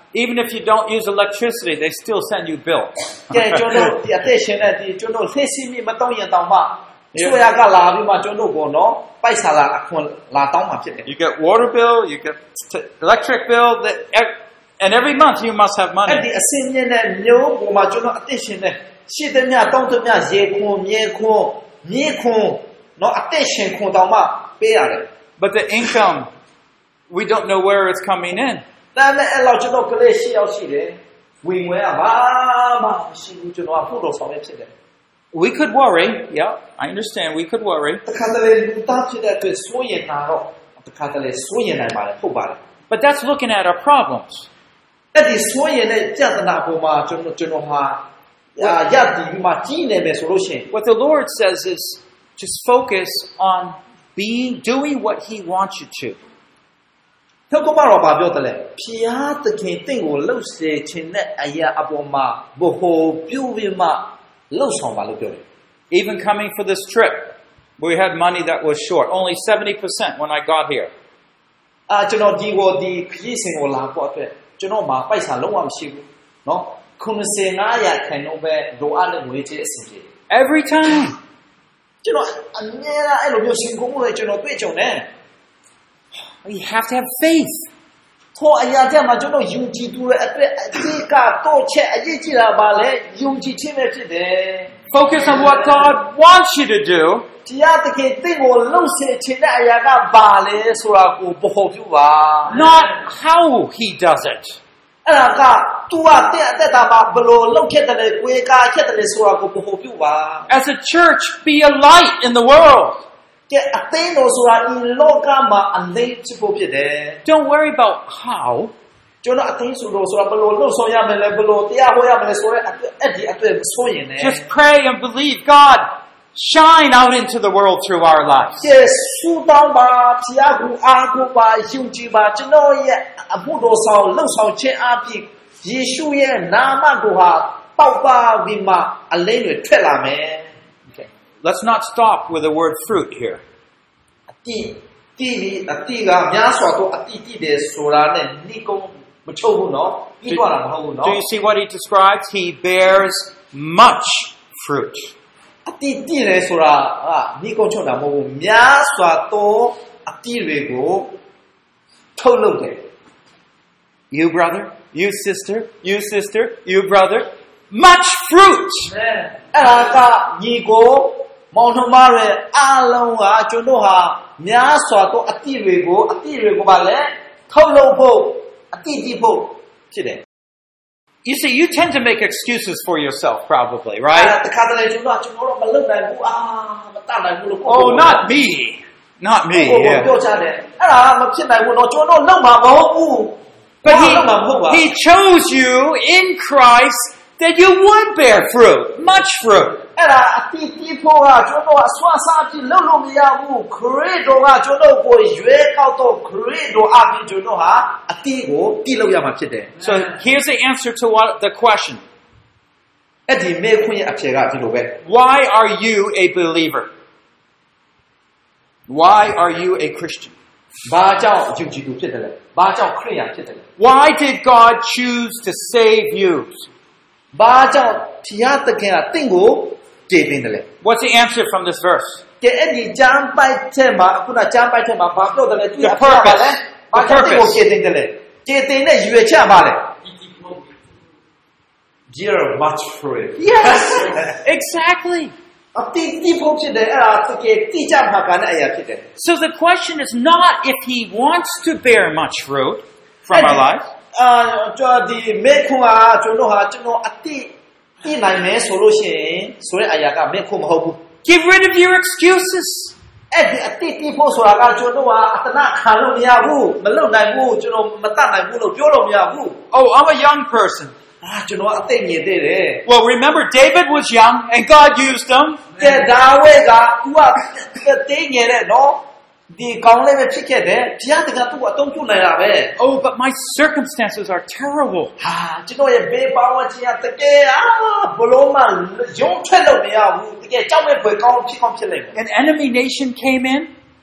even if you don't use electricity, they still send you bills. ကဲကျွန်တော်ဒီအသက်ရှင်တဲ့ဒီကျွန်တော်လှည့်စီမိမတောင်းရင်တောင်းမှဆွေရကလာပြီးမှကျွန်တော်ကိုနော်ပိုက်ဆာလာအခွန်လာတောင်းမှဖြစ်တယ် You get water bill, you get t- electric bill, that, and every month you must have အဲ့ money. ဒီအစင်းမြင့်တဲ့မျိုးပေါ်မှာကျွန်တော်အသက်ရှင်တဲ့ရှိတဲ့မြတောင်းတဲ့မြရေခွန်မြေခွန်မြေခွန်နော်အသက်ရှင်ခွန်တောင်းမှပေးရတယ် But the income, we don't know where it's coming in. ဒါပေမဲ့အဲ့လောက်ကျွန်တော်ကလေးရှိရောက်ရှိတယ်ဝင်ဝင်ကဘာမှမရှိဘူးကျွန်တော်ကဖို့တော်ဆောင်ရဖြစ်တယ် We could worry, yeah, I understand, we could worry. တခါတလေလူသားဖြစ်တဲ့အတွက်စိုးရင်တာတော့တခါတလေစိုးရင်နိုင်ပါတယ်ဟုတ်ပါတယ် But that's looking at our problems. အဲ့ဒီစိုးရင်တဲ့ကြတနာပေါ်မှာကျွန်တော်ကျွန်တော်ဟာရရတည်ပြီးမှကြီးနေမယ်ဆိုလို့ရှိရင် What the Lord says is just focus on being, doing what He wants you to. နှုတ်ကပတော်ဘာပြောတယ်လဲဖျားသခင်တင့်ကိုလှုပ်စေခြင်းနဲ့အရာအပေါ်မှာဘ ਹੁ ပြုပြီးမှလှုပ်ဆောင်ပါလို့ပြောတယ် Even coming for this trip, we had money that was short, only seventy percent when I got here. အာကျွန်တော်ဒီကိုဒီခရီးစဉ်ကိုလာဖို့အတွက်ကျွန်တော်မှာပိုက်ဆံလုံးဝမရှိဘူးเนาะninety-fiveရာခိုင်နှုန်းပဲလိုအပ်တဲ့ငွေကြေးအစီအစဉ် Every time. ကျွန်တော်အမြဲတမ်းအဲ့လိုမျိုးရှင်ကုန်မှုတွေကျွန်တော်တွေ့ကြုံတယ် You have to have faith. ထိုအရာကြမှာကျွန်တော်ယုံကြည်သူရဲ့အတွက်အကြီးကတော့ချက်အရေးကြီးတာပါလေယုံကြည်ခြင်းပဲဖြစ်တယ် Focus on what God wants you to do. တရားသခင်တင့်ကိုလှုပ်စေခြင်းတဲ့အရာကဘာလဲဆိုတာကိုဘ ਹੁ ပြုပါ Not how He does it. အဲ့ဒါက तू ကတဲ့အသက်တာမှာဘယ်လိုလှုပ်ခဲ့တယ်လဲကိုယ်ကာခဲ့တယ်လဲဆိုတာကိုဘ ਹੁ ပြုပါ As a church, be a light in the world. ကဲအသိတော်ဆိုတာဒီလောကမှာအလေးဖြစ်ဖို့ဖြစ်တယ် Don't worry about how. ကျွန်တော်အသိဆိုလို့ဆိုတာဘယ်လိုလှုပ်ဆောင်ရမလဲဘယ်လိုတရားဟောရမလဲဆိုတဲ့အဲ့ဒီအတွက်ဆိုရင်လည်း Just pray and believe God shine out into the world through our lives. ကဲဆူတောင်းပါဖျားကူအားကိုပါယုံကြည်ပါကျွန်တော်ရဲ့အဖို့တော်ဆောင်လှုပ်ဆောင်ခြင်းအပြင်ယေရှုရဲ့နာမတော်ဟာပေါက်ပါပြီးမှအလင်းတွေထွက်လာမယ် Okay. Let's not stop with the word fruit here. အတိတိအတိကများစွာသောအတိတိတယ်ဆိုတာနဲ့နှိကုံးမချုပ်ဘူးเนาะပြီးတော့တာမဟုတ်ဘူးเนาะ Do you see what he describes? He bears much fruit. အတိတိတယ်ဆိုတာဟာနှိကုံးချုပ်တာမဟုတ်ဘူးများစွာသောအတိတွေကိုထုတ်လုပ်တယ် You brother, you sister, you sister, you brother, much fruit. အဲ့ဒါကညီကိုမောင်နှမတွေအားလုံးကကျွန်တော်ဟာများစွာသောအတိတွေကိုအတိတွေကိုပါလဲထုတ်လုပ်ဖို့အတိတိဖို့ဖြစ်တယ် You see, you tend to make excuses for yourself, probably, right? တခါတလေကျွန်တော်ကျွန်တော်မလုပ်နိုင်ဘူးအာမတတ်နိုင်ဘူးလို့ Oh, not me. Not me. ပြော Yeah. ချတယ်အဲ့ဒါမဖြစ်နိုင်ဘူးတော့ကျွန်တော်လုပ်မှာမဟုတ်ဘူး But he, he chose you in Christ that you would bear fruit, much fruit. အဲ့ဒါအတိတိဖို့ကကျွန်တော်အစွမ်းစားပြီးလုပ်လို့မရဘူးခရစ်တော်ကကျွန်တော်ကိုရွေးကောက်တော့ခရစ်တော်အပြင်ကျွန်တော်ဟာအတိကိုတည်လို့ရမှာဖြစ်တယ် So here's the answer to what the question. အဲ့ဒီမေခွင့်ရဲ့အဖြေကဒီလိုပဲ Why are you a believer? Why are you a Christian? ဘာကြောင့်ယုံကြည်သူဖြစ်တယ်လဲဘာကြောင့်ခရစ်ယာန်ဖြစ်တယ်လဲ Why did God choose to save you? ဘာကြောင့်ဖျားသခင်ကတင့်ကိုကြည်တင်တယ်လဲ What's the answer from this verse? ကဲအဲ့ဒီကျမ်းပိုက်တဲ့မှာအခုနကျမ်းပိုက်တဲ့မှာဘာပြောတယ်လဲသူ The ကပြောပါလဲ purpose. ဘာကြောင့်တင့်ကိုကြည်တင်တယ်လဲကြည်တင်တဲ့ရွေချက်ပါလဲ Dear much fruit Yes, exactly. အတိတိဖို့ဖြစ်တယ်အဲ့ဒါတကယ်တိကျမှာကလည်းအရာဖြစ်တယ် So the question is not if he wants to bear much fruit from our lives. အာကျွန်တော်ဒီမေခွန်းကကျွန်တော်ဟာကျွန်တော်အတိတိနိုင်မယ်ဆိုလို့ရှိရင်ဆိုတဲ့အရာကမေခွန်းမဟုတ်ဘူး Get rid of your excuses. အဲ့ဒီအတိတိဖို့ဆိုတာကကျွန်တော်ကအတနာခံလို့မရဘူးမလုပ်နိုင်ဘူးကျွန်တော်မတတ်နိုင်ဘူးလို့ပြောလို့မရဘူး Oh, I'm a young person. အာကျွန်တော်အသိမြင်သေးတယ် Well, remember David was young and God used him. ကဲဒါဝိဒ်က तू ကတေးငယ်တဲ့နော်ဒီကောင်းလေးပဲဖြစ်ခဲ့တယ်ဘုရားတကယ်သူ့အသုံးပြုနိုင်တာပဲ Oh, but my circumstances are terrible. ဟာကျွန်တော်ရဲ့ဘေးပါဝချင်းကတကယ်အာဘလုံးမရုံထွက်လို့မရဘူးတကယ်ကြောက်မဲ့ဘွယ်ကောင်းဖြစ်ကောင်းဖြစ်လိမ့်မယ် An enemy nation came in.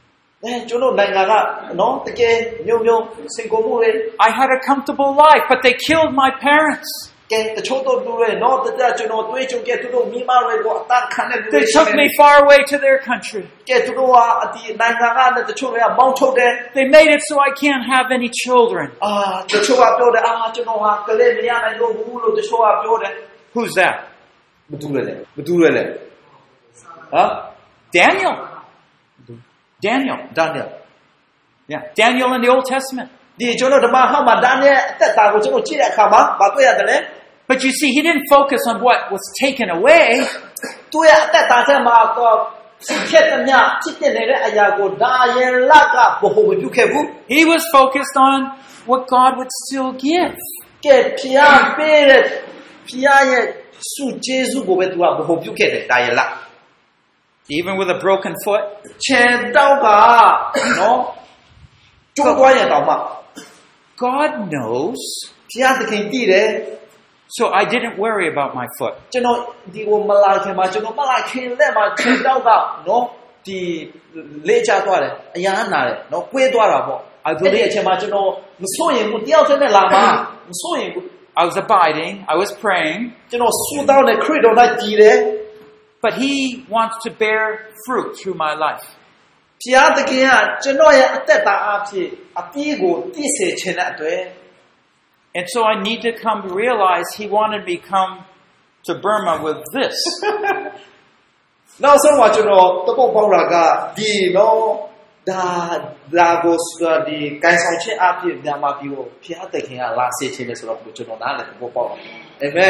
အဲကျွန်တော်နိုင်ငံကနော်တကယ်မျိုးမျိုးစင်ကုန်မှုတွေ I had a comfortable life, but they killed my parents. ကဲတချို့တို့လူတွေနော်တကယ်ကျွန်တော်တွေးကြုံခဲ့သူတို့မိမတွေကိုအသက်ခံတဲ့လူတွေ They took me far away to their country. ကဲသူတို့ကအဒီနိုင်ငံကလည်းတချို့တွေကမောင်းထုတ်တယ် They made it so I can't have any children. အာတချို့ကပြောတယ်အာကျွန်တော်ဟာကလေးမရနိုင်တော့ဘူးလို့တချို့ကပြောတယ် Who's that? မတူရလေမတူရလေဟာ Daniel. Daniel. Daniel Yeah, Daniel in the Old Testament. ဒီကျွန်တော်ဓမ္မဟောင်းမှာဒါနဲ့အသက်တာကိုကျွန်တော်ကြည့်တဲ့အခါမှာမတွေ့ရတယ်လေ But you see, he didn't focus on what was taken away. သူရဲ့အသက်တာထဲမှာတော့ဖြစ်တဲ့မြဖြစ်တဲ့နေတဲ့အရာကိုဒါရင်လကဘိုးဘပြုခဲ့ဘူး He was focused on what God would still give. ကဲဖျားပေးတဲ့ဖျားရဲ့စုကျေးဇူးကိုပဲသူကဘိုးပြုခဲ့တယ်ဒါရင်လ Even with a broken foot. ခြေတောက်ကနော်ကျိုးသွားရင်တောင်မှ God knows. ဖျားသခင်သိတယ် So I didn't worry about my foot. ကျွန်တော်ဒီကိုမလာခင်မှာကျွန်တော်မလာခင်လက်မှာခြေတောက်ကနော်ဒီလေ့ချသွားတယ်အရာနာတယ်နော်ကွေးသွားတာပေါ့အဲ့ဒီအချိန်မှာကျွန်တော်မစိုးရင်ဘူးတယောက်တည်းနဲ့လာမှာမစိုးရင်ဘူး I was abiding. I was praying. ကျွန်တော်ဆူတောင်းတဲ့ခရစ်တော်နဲ့ကြည်တယ် But he wants to bear fruit through my life. ဖျားသခင်ကကျွန်တော်ရဲ့အသက်တာအဖြစ်အပြည့်ကိုတည်စေခြင်းတဲ့အတွက် And so I need to come to realize he wanted me to come to Burma with this. နောက်ဆုံးမှာကျွန်တော်တပုတ်ပေါင်းတာကဒီနော်ဒါဒါကိုဒီကိုင်ဆောင်ခြင်းအဖြစ်မြန်မာပြည်ကိုဖျားသခင်ကလာစေခြင်းလေဆိုတော့ကျွန်တော်နားလည်တပုတ်ပေါက်ပါအာမင်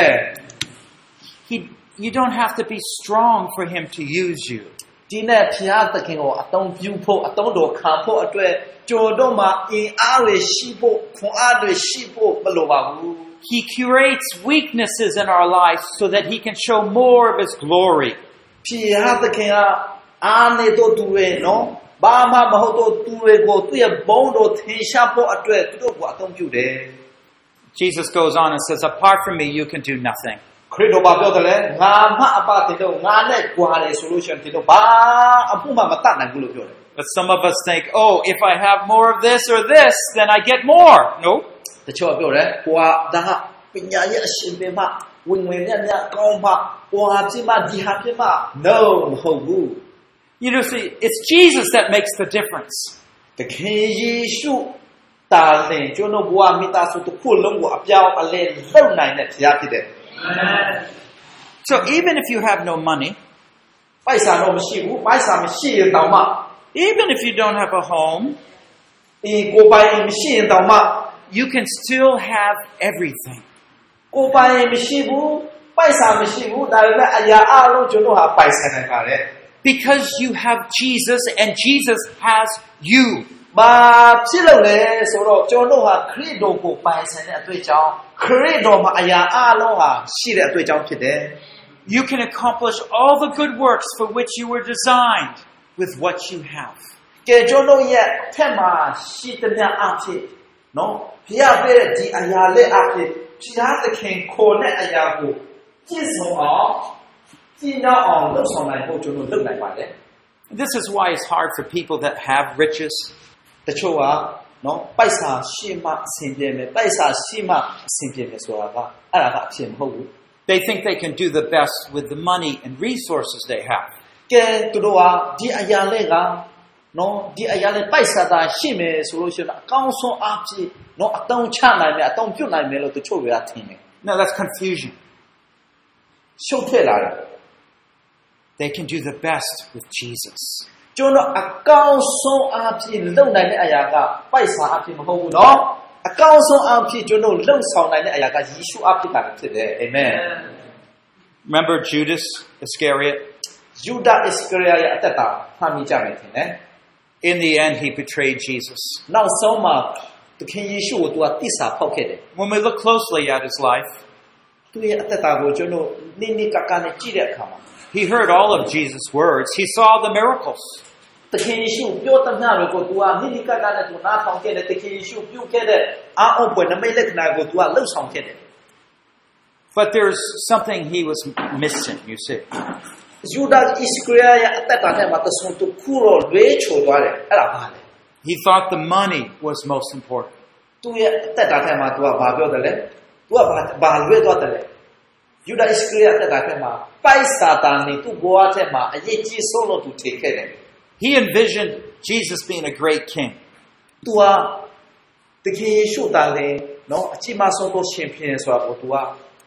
He, you don't have to be strong for him to use you. ဒီနေ့ဖျားသခင်ကိုအသုံးပြုဖို့အသုံးတော်ခံဖို့အတွက်ကျွန်တော်မှာအင်အားတွေရှိဖို့ခွန်အားတွေရှိဖို့မလိုပါဘူး He curates weaknesses in our lives so that he can show more of his glory. ဖျားသခင်ကအားနေတော့သူတွေနော်ဘာမှမဟုတ်တော့သူတွေကိုသူ့ရဲ့ဘုန်းတော်ထင်ရှားဖို့အတွက်သူတို့ကအသုံးပြုတယ် Jesus goes on and says, apart from me, you can do nothing. ခရစ်တော်ဘာပြောတယ်လဲငါမှအပတင်တော့ငါနဲ့ကြွားတယ်ဆိုလို့ရှိရင်တင်တော့ဘာအမှုမှမတတ်နိုင်ဘူးလို့ပြောတယ် But some of us think, oh, if I have more of this or this, then I get more. No. တချို့ပြောတယ်ဟိုကဒါပညာရဲ့အရှင်ပင်မှဝင်ဝင်မြတ်မြတ်ကောင်းမှဟိုဟာပြမဒီဟာပြမ no မဟုတ်ဘူး You know, see, it's Jesus that makes the difference. တခင်ယေရှုတာလင်ကျွန်တော်ဘဝမိသားစုတစ်ခုလုံးကိုအပြောင်းအလဲလုပ်နိုင်တဲ့ဘုရားဖြစ်တယ် So even if you have no money, ပိုက်ဆံတော့မရှိဘူးပိုက်ဆံမရှိရင်တောင်မှ even if you don't have a home, ဒီကိုပိုင်မရှိရင်တောင်မှ you can still have everything. ကိုပိုင်မရှိဘူးပိုက်ဆံမရှိဘူးဒါပေမဲ့အရာအလုံးကျွန်တော်ဟာပိုက်ဆံနိုင်ပါတယ် Because you have Jesus and Jesus has you. ဘာဖြစ်လို့လဲဆိုတော့ကျွန်တော်ဟာခရစ်တော်ကိုပိုင်ဆိုင်တဲ့အတွေ့အကြောင်းခရစ်တော်မှာအရာအလုံးဟာရှိတဲ့အတွေ့အကြောင်းဖြစ်တယ် You can accomplish all the good works for which you were designed with what you have. ကဲကျွန်တော်ရဲ့ထက်မှာရှိတဲ့မြတ်အဖြစ်နော်ဘုရားပေးတဲ့ဒီအရာလေးအဖြစ်ဘုရားသခင်ခေါ်တဲ့အရာကိုပြည့်စုံအောင်ကျင့်ကြအောင်လုပ်ဆောင်နိုင်ဖို့ကျွန်တော်လုပ်နိုင်ပါတယ် This is why it's hard for people that have riches. တချို့ကနော်ပိုက်ဆံရှိမှအဆင်ပြေမယ်ပိုက်ဆံရှိမှအဆင်ပြေမယ်ဆိုတာကအဲ့ဒါကအဖြစ်မဟုတ်ဘူး They think they can do the best with the money and resources they have. ကဲသူတို့ကဒီအရာလေးကနော်ဒီအရာလေးပိုက်ဆံသာရှိမယ်ဆိုလို့ရှိရင်အကောင်းဆုံးအဖြစ်နော်အတောင်ချနိုင်မယ်အတောင်ပြုတ်နိုင်မယ်လို့တချို့တွေကထင်တယ် No, that's confusion. ရှုပ်ထွက်လာတယ် They can do the best with Jesus. ကျွန်တော်အကောင်းဆုံးအဖြစ်လုပ်နိုင်တဲ့အရာကပိုက်ဆံအဖြစ်မဟုတ်ဘူးနော်အကောင်းဆုံးအဖြစ်ကျွန်တော်လှုပ်ဆောင်နိုင်တဲ့အရာကယေရှုအဖြစ်ကဖြစ်တယ်အာမင် Remember Judas Iscariot? ယူဒာ Iscariot ရဲ့အသက်တာဖမ်းမိကြမယ်ထင်တယ် In the end, he betrayed Jesus. နောက်ဆုံးမှာသခင်ယေရှုကိုသူကတစ္ဆာဖောက်ခဲ့တယ် When we look closely at his life, သူရဲ့အသက်တာကိုကျွန်တော်နိနိကကနဲ့ကြည့်တဲ့အခါမှာ he heard all of Jesus' words. He saw the miracles. သခင်ယေရှုပြောတဲ့ညတွေကိုသူကနိနိကကနဲ့သူနားထောင်ခဲ့တယ်သခင်ယေရှုပြုခဲ့တဲ့အာအုပ်ပွဲနမိတ်လက္ခဏာကိုသူကလှုပ်ဆောင်ခဲ့တယ် But there's something he was missing, you see. တယူဒာဣစကရိယရဲ့အသက်တာထဲမှာတဆုံတစ်ခုတော့လွဲချော်သွားတယ်အဲ့ဒါဘာလဲ He thought the money was most important. သူရဲ့အသက်တာထဲမှာ तू ကဘာပြောတယ်လဲ तू ကဘာဘာလွဲသွားတယ်လဲယူဒာဣစကရိယအသက်တာထဲမှာပိုက်စာတန်နေသူ့ဘဝထဲမှာအရေးကြီးဆုံးလို့ तू ထင်ခဲ့တယ် He envisioned Jesus being a great king. तू ဟာတကယ်ယေရှုတန်လေနော်အချိန်မှဆုံးတော့ရှင်ဖြစ်ဆိုတာကို तू က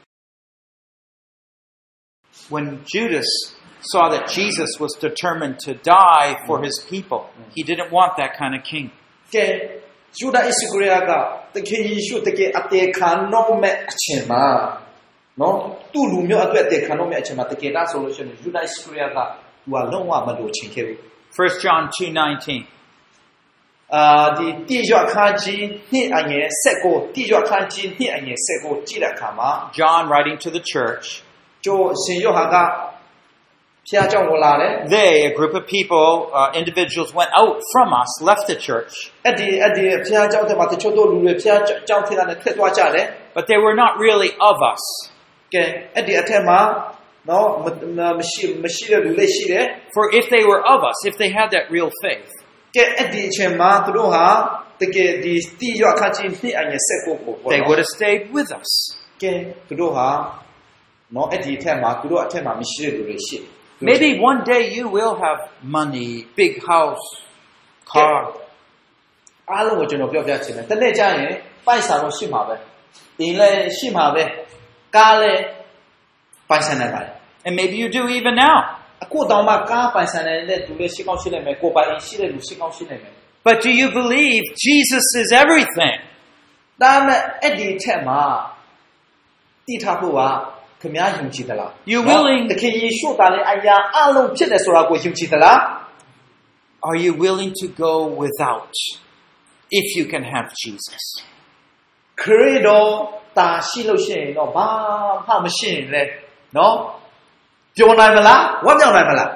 When Judas saw that Jesus was determined to die for his people, he didn't want that kind of king. ကဲယူဒာဣစကရိယကတကယ်ယေရှုတကယ်အသေးခံတော့မဲ့အချိန်မှာနော်သူ့လူမျိုးအတွက်အသေးခံတော့မဲ့အချိန်မှာတကယ်ဒါဆိုလို့ရှိရင်ယူဒာဣစကရိယက तू ကလုံးဝမလို့ချင်ခဲ့ဘူး First John two nineteen. အာဒီတိရွက်ခန်းကြီးနှစ်အငယ်၁၉တိရွက်ခန်းကြီးနှစ်အငယ်၁၉ကြည့်တဲ့အခါမှာ John writing to the church. ကျိုးရှင်ယောဟန်ကဖျားကြောင့်ဝင်လာတယ် They, a group of people, uh, individuals went out from us, left the church. အဲ့ဒီအဲ့ဒီဖျားကြောင့်တဲ့မှာတချို့တို့လူတွေဖျားကြောင့်ထင်တာနဲ့ထွက်သွားကြတယ် But they were not really of us. ကဲအဲ့ဒီအထက်မှာနော်မရှိမရှိတဲ့လူလေးရှိတယ် For if they were of us, if they had that real faith, ကဲအဲ့ဒီအချိန်မှာသူတို့ဟာတကယ်ဒီတိရွက်ခန်းကြီးနှစ်အငယ်၁၉ကိုပေါ့ they would have stayed with us. ကဲသူတို့ဟာနော်အဲ့ဒီအထက်မှာသူတို့အထက်မှာမရှိတဲ့လူတွေရှိ Maybe one day you will have money, big house, car. အားလုံးကိုကျွန်တော်ပြောပြချင်တယ်တနေ့ကျရင်ပိုက်ဆံတော့ရှိမှာပဲအိမ်လည်းရှိမှာပဲကားလည်းပိုက်ဆံနေတယ် And maybe you do even now. အခုတောင်မှကားပိုင်ဆံနေတဲ့သူလည်းရှိကောင်းရှိနေမယ်ကိုယ်ပိုင်ရှိတဲ့လူရှိကောင်းရှိနေမယ် But do you believe Jesus is everything? ဒါမဲ့အဲ့ဒီအချက်မှာတည်ထားဖို့ကခင်ဗျားယုံကြည်သလား You willing တခင်ယေရှုသားလည်းအရာအလုံးဖြစ်တယ်ဆိုတာကိုယုံကြည်သလား Are you willing to go without if you can have Jesus? ခရစ်တော်တာရှိလို့ရှိရင်တော့ဘာမှမရှိရင်လေနော်ပြောနိုင်မလားဝမ်းမြောက်နိုင်မလား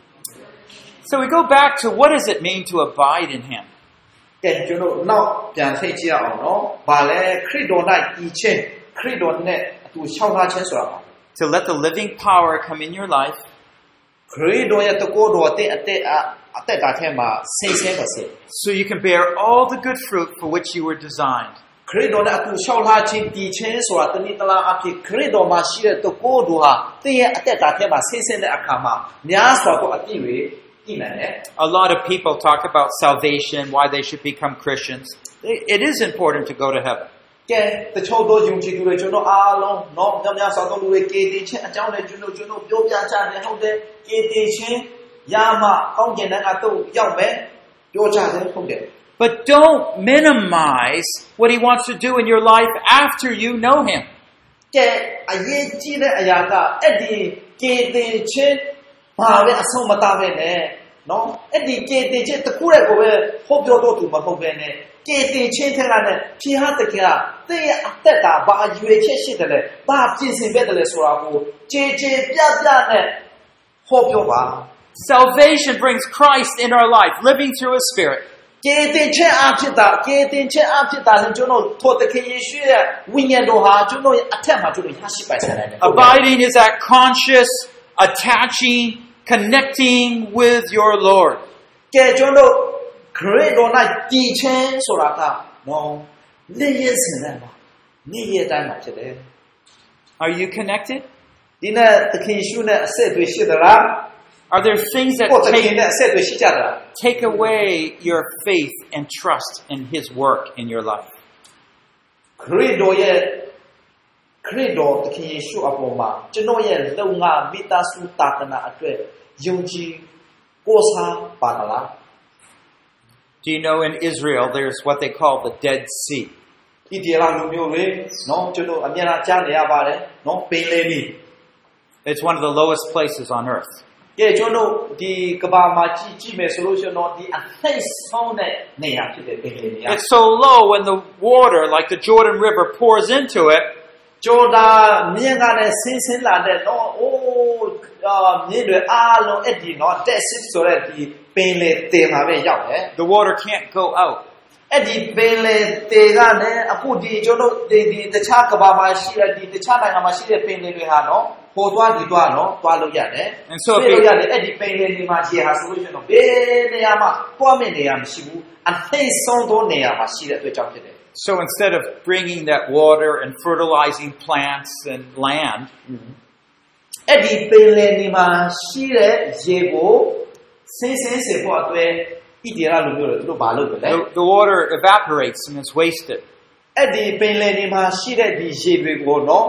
So we go back to what does it mean to abide in him? ကဲကျွန်တော်နောက်ပြန်ထိတ်ကြည့်အောင်နော်ဘာလဲခရစ်တော်၌ဤချင်းခရစ်တော်နဲ့အတူရှောက်ထားခြင်းဆိုတာပါ To let the living power come in your life. ခရစ်တော်ရဲ့တကောတော်အသက်အသက်အသက်တာထဲမှာစိတ်ဆင်းပါစေ So you can bear all the good fruit for which you were designed. ခရစ်တော်နဲ့အတူရှောက်ထားခြင်းတည်ခြင်းဆိုတာတနည်းတလားအဖြစ်ခရစ်တော်မှာရှိတဲ့တကောတော်ဟာသင်ရဲ့အသက်တာထဲမှာစိတ်ဆင်းတဲ့အခါမှာများစွာသောအပြည့်တွေကြည့်နိုင်တယ် A lot of people talk about salvation, why they should become Christians. It is important to go to heaven. ကဲတချို့သောယုံကြည်သူတွေကျွန်တော်အားလုံးနော်များများစွာသောလူတွေကေတည်ခြင်းအကြောင်းနဲ့ကျွန်တော်ကျွန်တော်ပြောပြကြတယ်ဟုတ်တယ်ကေတည်ခြင်းရမှကောင်းကျင်တဲ့အတူရောက်မယ်ပြောကြတယ်ဟုတ်တယ် But don't minimize what he wants to do in your life after you know him. ကဲအရေးကြီးတဲ့အရာကအဲ့ဒီကေတည်ခြင်းဘာပဲအဆုံးမသားပဲနဲ့နော်အဲ့ဒီကေတည်ခြင်းတစ်ခုရဲ့ကိုပဲဟောပြောတော့သူမဟုတ်ပဲနဲ့ကေတည်ခြင်းထက်ကလည်းဖြေဟာတကယ်သင်ရဲ့အသက်တာဘာအရွယ်ချက်ရှိတယ်လဲဘာပြင်ဆင်ပဲတယ်လဲဆိုတာကိုခြေခြေပြပြနဲ့ဟောပြောပါ Salvation brings Christ in our life, living through his spirit. ကေတင်ချက်အဖြစ်တာကေတင်ချက်အဖြစ်တာလည်းကျွန်တော်ထိုတခင်ယေရှုရဲ့ဝိညာဉ်တော်ဟာကျွန်တော်ရဲ့အထက်မှာကျွန်တော်ရရှိပိုင်ဆိုင်တယ် Abiding is that conscious attaching, connecting with your Lord. ကဲကျွန်တော်ခရစ်တော်၌တည်ခြင်းဆိုတာကနော်နေ့ရက်စဉ်နဲ့ပါနေ့ရက်တိုင်းမှာဖြစ်တယ် Are you connected? ဒီနေ့တခင်ယေရှုနဲ့အဆက်အသွယ်ရှိသလား Are there things that ကိုယ်တခင် take, နဲ့အဆက်အသွယ်ရှိကြသလား take away your faith and trust in his work in your life? ခရစ်တော်ရဲ့ခရစ်တော်တခင်ယေရှုအပေါ်မှာကျွန်တော်ရဲ့လုံငါမိသားစုတာသနာအတွက်ယုံကြည်ကိုးစားပါသလား Do you know in Israel there's what they call the Dead Sea? ဒီဒီလာလူမျိုးတွေနော်ကျွန်တော်အများအားကြားနေရပါတယ်နော်ပင်လယ်နီ It's one of the lowest places on earth. ကဲကျွန်တော်ဒီကဘာမှာကြည့်ကြည့်မယ်ဆိုလို့ရှိရင်တော့ဒီအသိဆုံးတဲ့နေရာဖြစ်တဲ့ပင်လယ်နီ It's so low when the water, like the Jordan River, pours into it. ဂျော်ဒန်မြင်းကလည်းဆင်းဆင်းလာတဲ့နော်အိုးအာမြင်းတွေအားလုံးအဲ့ဒီနော်တက်စစ်ဆိုတဲ့ဒီပင်လယ်တင်မှာပဲရောက်တယ် The water can't go out. အဲ့ဒီပင်လယ်တင်ကလည်းအခုဒီကျွန်တော်ဒီဒီတခြားကဘာမှာရှိတဲ့ဒီတခြားနိုင်ငံမှာရှိတဲ့ပင်လယ်တွေဟာနော်ဟိုသွားဒီသွားနော်သွားလို့ရတယ် And so ပြေး if လို့ you, ရတယ်အဲ့ဒီပင်လယ်ဒီမှာရေဟာဆိုလို့ရှိရင်တော့ဘယ်နေရာမှာတွားမယ့်နေရာမရှိဘူးအသိဆုံးသောနေရာမှာရှိတဲ့အတွက်ကြောင့်ဖြစ်တယ် so instead of bringing that water and fertilizing plants and land, အဲ့ဒီပင်လယ်ဒီမှာရှိတဲ့ရေကိုဆင်းဆင်းစေဖို့အတွက်ဣတိရလူမျိုးတွေသူတို့မလုပ်ဘူးလေ the, the water evaporates and is wasted. အဲ့ဒီပင်လယ်ဒီမှာရှိတဲ့ဒီရေတွေကိုနော်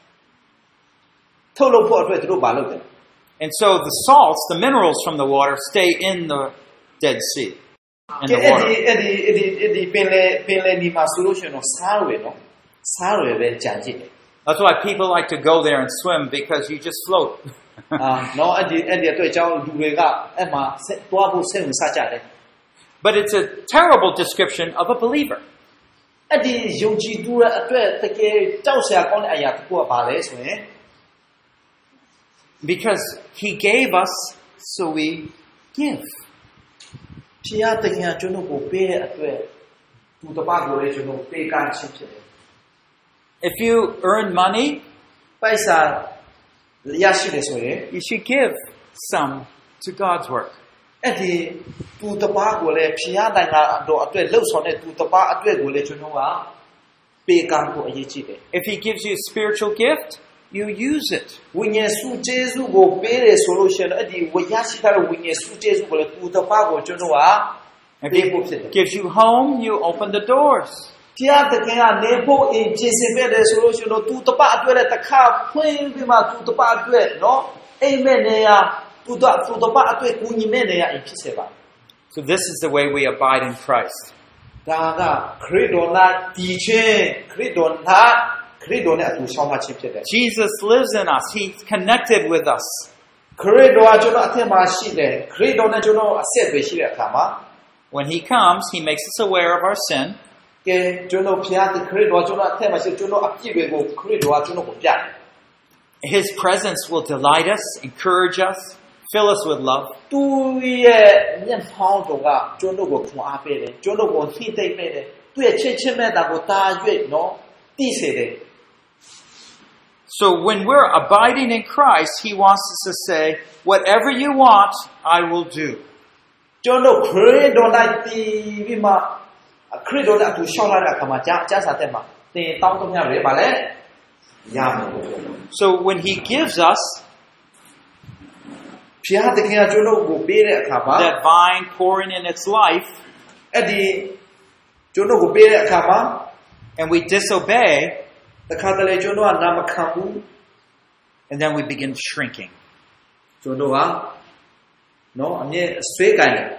ထုတ်လုပ်ဖို့အတွက်သူတို့မလုပ်ဘူး And so the salts, the minerals from the water, stay in the Dead Sea, in ကဲ the အဲ့ဒီ water. အဲ့ဒီအဲ့ဒီအဲ့ဒီပင်လယ်ပင်လယ်ဒီမှာဆိုလို့ရှိရင်တော့စားရယ်နော်စားရယ်ပဲကြံကြည့်တယ် That's why people like to go there and swim, because you just float. အာနော်အဲ့ဒီအဲ့ဒီအတွက်ကြောင့်လူတွေကအဲ့မှာတွားဖို့စိတ်ဝင်စားကြတယ် But it's a terrible description of a believer. အဲ့ဒီယုံကြည်သူရဲ့အတွက်တကယ်ကြောက်စရာကောင်းတဲ့အရာတစ်ခုကဘာလဲဆိုရင် Because he gave us, so we give. ဖျားတကယ်ကျွန်တော်ကိုပေးတဲ့အတွက်သူတပတ်ကိုလည်းကျွန်တော်ပေးကမ်းခြင်းဖြစ်တယ် If you earn money, ပိုက်စာရရှိတယ်ဆိုရင် you should give some to God's work. အဲ့ဒီသူတပတ်ကိုလည်းဖျားတိုင်းကတော့အတွက်လှုပ်ဆောင်တဲ့သူတပတ်အတွက်ကိုလည်းကျွန်တော်ကပေးကမ်းဖို့အရေးကြီးတယ် If he gives you a spiritual gift, you use it. ဝိညာဉ်စုကျေးဇူးကိုပေးတယ်ဆိုလို့ရှိရင်အဲ့ဒီဝရရှိတဲ့ဝိညာဉ်စုကျေးဇူးကိုလည်းသူတပတ်ကိုကျွန်တော်က If he gives you home, you open the doors. ဖျားတကယ်ကနေဖို့အင်ကျင်စင်ပေးတယ်ဆိုလို့ရှိရင်တော့သူတပတ်အတွက်လည်းတစ်ခါဖွင့်ပြီးမှသူတပတ်အတွက်နော်အိမ်မက်နေရသူတသူတပတ်အတွက်ကူညီမဲ့နေရအဖြစ်စေပါ So this is the way we abide in Christ. ဒါကခရစ်တော်နဲ့တည်ခြင်းခရစ်တော်နဲ့ခရစ်တော်နဲ့အတူဆောင်မခြင်းဖြစ်တယ် Jesus lives in us. He's connected with us. ခရစ်တော်ကကျွန်တော်အထက်မှာရှိတယ်ခရစ်တော်နဲ့ကျွန်တော်အဆက်ပဲရှိတဲ့အခါမှာ When he comes, he makes us aware of our sin. ကဲကျွန်တော်ဖျားတဲ့ခရစ်တော်ကျွန်တော်အထက်မှာရှိကျွန်တော်အပြစ်တွေကိုခရစ်တော်ကကျွန်တော်ကိုပြတယ် His presence will delight us, encourage us, fill us with love. သူရဲ့မျက်မှောက်တော်ကကျွန်တော်ကိုခွန်အားပေးတယ်ကျွန်တော်ကိုထိသိမ့်ပေးတယ်သူရဲ့ချစ်ချင်းမဲ့တာကိုတာ၍နော်သိစေတယ် So when we're abiding in Christ, he wants us to say, whatever you want, I will do. ကျွန်တော်ခရစ်တော်နဲ့တည်ပြီးမှခရစ်တော်နဲ့အတူရှောက်လာတဲ့အခါမှာကြားကြားစာတဲ့မှာသင်တောင်းတများတွေပါလေရမယ် So when he gives us ဖျားတကယ်ကျွန်တော်ကိုပေးတဲ့အခါမှာ that vine pouring in its life, အဲ့ဒီကျွန်တော်ကိုပေးတဲ့အခါမှာ and we disobey, တခါတလေကျွန်တော်ကနာမခံဘူး and then we begin shrinking. ကျွန်တော်ကနော်အမြဲဆွေးကန်တယ်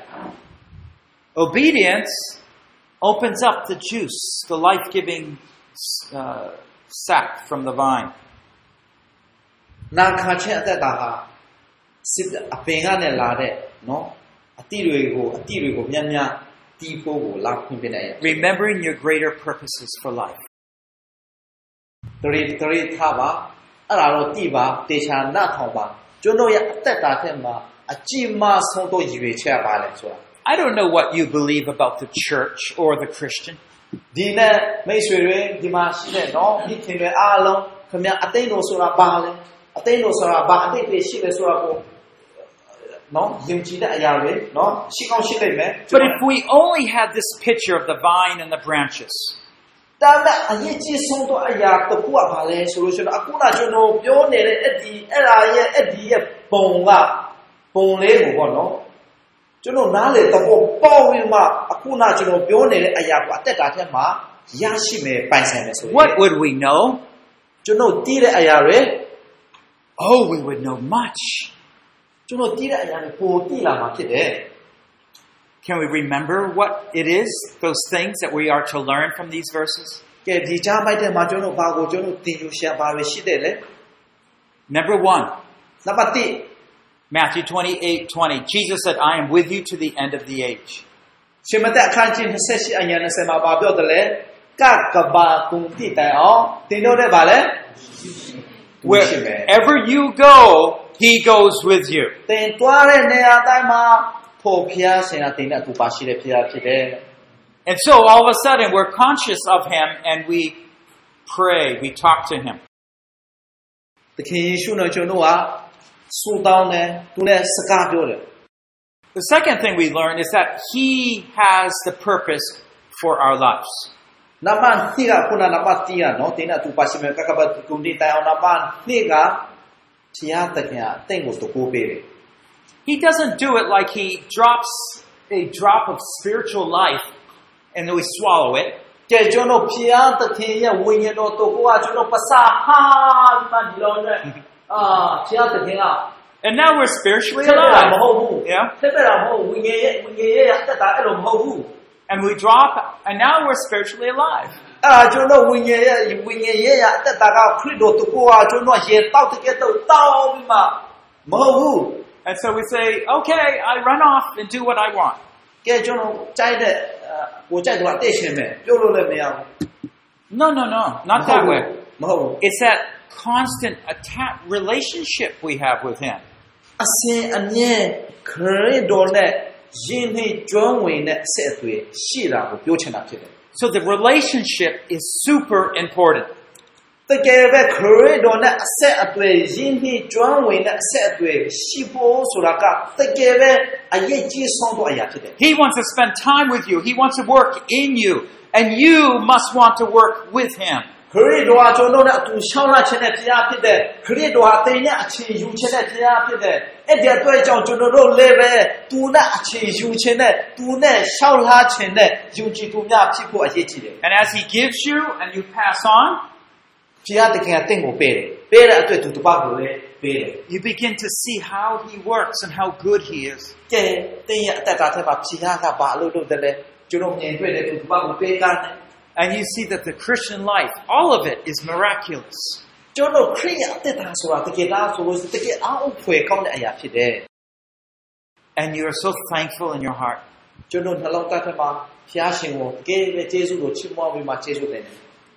Obedience opens up the juice, the life-giving uh, sap from the vine. နာခံခြင်းအသက်တာဟာစစ်အပင်ကနေလာတဲ့နော်အတိတွေကိုအတိတွေကိုမြတ်မြတ်တီးဖို့ကိုလာခွင့်ပေးတယ် Remembering your greater purposes for life. တရီတရီထားပါအဲ့ဒါတော့တိပါတေချာနာထောင်ပါကျွန်တော်ရဲ့အသက်တာထဲမှာအကြည့်မဆုံးတော့ရည်ရွယ်ချက်ပါလဲဆိုတာ I don't know what you believe about the church or the Christian. ဒီနဲ့မိတ်ဆွေတွေဒီမှာရှိတဲ့နော်ဒီခင်တွေအားလုံးခင်ဗျအသိဉာဏ်ဆိုတာပါလဲအသိဉာဏ်ဆိုတာဘာအသိတွေရှိလဲဆိုတာကိုနော်ယုံကြည်တဲ့အရာတွေနော်ရှိကောင်းရှိလိမ့်မယ် But if we only had this picture of the vine and the branches, ဒါနဲ့အရေးကြီးဆုံးတော့အရာတစ်ခုကဘာလဲဆိုလို့ရှိရင်အခုနကျွန်တော်ပြောနေတဲ့အဲ့ဒီအဲ့ဒါရဲ့အဲ့ဒီရဲ့ပုံကပုံလေးကိုပေါ့နော်ကျွန်တော်နားလေတော့ပေါ့ဝင်မှအခုနကျွန်တော်ပြောနေတဲ့အရာကအသက်တာထဲမှာရရှိမယ်ပိုင်ဆိုင်မယ်ဆိုရင် what would we know? ကျွန်တော်တည်တဲ့အရာတွေ Oh, we would know much. ကျွန်တော်တည်တဲ့အရာတွေပိုတည်လာမှာဖြစ်တယ် Can we remember what it is, those things that we are to learn from these verses? ကဲဒီကြားမိုက်တဲ့မှာကျွန်တော်ဘာကိုကျွန်တော်သင်ယူရှာပါရရှိတယ်လေ Number one, နံပါတ်တစ် Matthew twenty-eight twenty. Jesus said, I am with you to the end of the age. ရှင်မသက်အခန်းကြီးtwenty-eightအငယ်twentyမှာဘာပြောတယ်လဲကကဘာကုံတိတိုင်အောင်သင်တို့တဲ့ဗာလဲ Wherever you go, he goes with you. သင်တွားတဲ့နေရာတိုင်းမှာဖို့ဖျားရှင်ကသင်နဲ့အတူပါရှိတဲ့ဖျားဖြစ်တယ် And so all of a sudden we're conscious of him and we pray, we talk to him. သခင်ယေရှုနဲ့ကျွန်တော်ကဆူတောင်းတယ်သူနဲ့စကားပြောတယ် The second thing we learn is that He has the purpose for our lives. နမန်တိကခုနနမတိကနော်တင်းနဲ့သူပါရှိမဲ့ကကပတ်ကုန်တီတိုင်အောင်နမန်တိကဖျားသခင်အသင်ကိုတကိုးပေးတယ် He doesn't do it like He drops a drop of spiritual life and then we swallow it. ကဲကျွန်တော်ဖျားသခင်ရဲ့ဝိညာဉ်တော်တကိုးကကျွန်တော်ပစာဟာမှဒီလိုနဲ့အာဖျားသခင်က And now we're spiritually မ alive. ဟုတ်ဘူး Yeah. ဆက်ပြတာမဟုတ်ဝိညာဉ်ရဲ့ဝိညာဉ်ရဲ့အသက်တာအဲ့လိုမဟုတ်ဘူး And we drop, and now we're spiritually alive. အာကျွန်တော်ဝိညာဉ်ရဲ့ဝိညာဉ်ရဲ့အသက်တာကခရစ်တော်တကိုးကကျွန်တော်ရေတောက်တကယ်တော့တောက်ပြီးမှမဟုတ်ဘူး And so we say, okay, I run off and do what I want. ကဲကျွန်တော်ကြိုက်တဲ့ကိုကြိုက်တော့အသက်ရှင်မယ်ပြောလို့လည်းမရဘူး No, no, no, not that way. မဟုတ်ဘူး It's that constant attach relationship we have with Him. အစဉ်အမြဲခရစ်တော်နဲ့ယဉ်နှိကျွမ်းဝင်တဲ့အဆက်အသွယ်ရှိတာကိုပြောချင်တာဖြစ်တယ် So the relationship is super important. တကယ်ပဲခရစ်တော်နဲ့အဆက်အသွယ်ယဉ်နှိကျွမ်းဝင်တဲ့အဆက်အသွယ်ရှိဖို့ဆိုတာကတကယ်ပဲအရေးကြီးဆုံးသောအရာဖြစ်တယ် He wants to spend time with you. He wants to work in you. And you must want to work with Him. ခရစ်တော်ကကျွန်တော်နဲ့အတူရှောင်းလာခြင်းနဲ့တရားဖြစ်တဲ့ခရစ်တော်ဟာသင်နဲ့အခြေယူခြင်းနဲ့တရားဖြစ်တဲ့အဲ့ဒီအတွက်ကြောင့်ကျွန်တော်တို့လည်းပဲသူနဲ့အခြေယူခြင်းနဲ့သူနဲ့ရှောင်းလာခြင်းနဲ့ယုံကြည်သူများဖြစ်ဖို့အရေးကြီးတယ် And as He gives you and you pass on, ဘုရားသခင်ကတင့်ကိုပေးတယ်ပေးတဲ့အတွက်သူတပတ်ကိုလည်းပေးတယ် you begin to see how He works and how good He is. ကဲသင်ရဲ့အတက်ကထဲမှာဘုရားကဘာလို့လုပ်တယ်လဲကျွန်တော်မြင်တွေ့တယ်သူတပတ်ကိုပေးတာနဲ့ And you see that the Christian life, all of it is miraculous. ကျွန်တော်ခရစ်ယာန်အသက်တာဆိုတာတကယ်လားဆိုလို့တကယ်အားအဖွယ်ကောင်းတဲ့အရာဖြစ်တယ် And you are so thankful in your heart. ကျွန်တော်နှလုံးသားထဲမှာဘုရားရှင်ကိုတကယ်ပဲကျေးဇူးကိုချီးမွမ်းပြီးမှကျေးဇူးတင်တယ်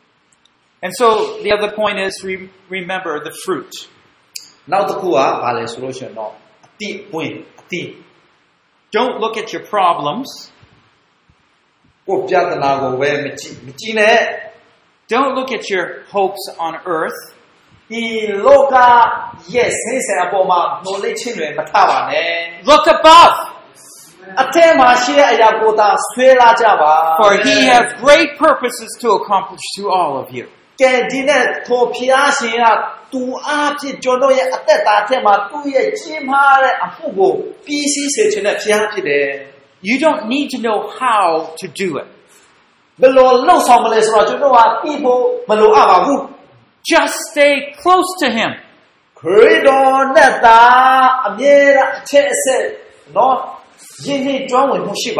And so the other point is re- remember the fruit. နောက်တစ်ခုကဘာလဲဆိုလို့ရှိရင်တော့အတိပွင့်အတိ Don't look at your problems. ကိုပြဿနာကိုပဲမကြည့်မကြည့်နဲ့ Don't look at your hopes on earth. ဒီလောကရဲ့ဆင်းရဲအပေါ်မှာနှိုးလိချင်းတွေမထားပါနဲ့ Look above. အထက်မှာရှိတဲ့အရာကိုသာဆွဲလာကြပါ For He has great purposes to accomplish to all of you. ကဲဒီနဲ့ထိုဖျားရှင်ကသူအားဖြင့်ကျွန်တော်ရဲ့အသက်တာထဲမှာသူ့ရဲ့ကြီးမားတဲ့အမှုကိုပြီးစီးစေခြင်းနဲ့ဖျားဖြစ်တယ် You don't need to know how to do it. ဘယ်လိုလုပ်ဆောင်မလဲဆိုတော့ကျွန်တော်ကပြီးဖို့မလိုအပ်ပါဘူး Just stay close to Him. ခရစ်တော်နဲ့သာအမြဲတမ်းအချက်အဆက်နော်ယဉ်နှိကျွမ်းဝင်မှုရှိပါ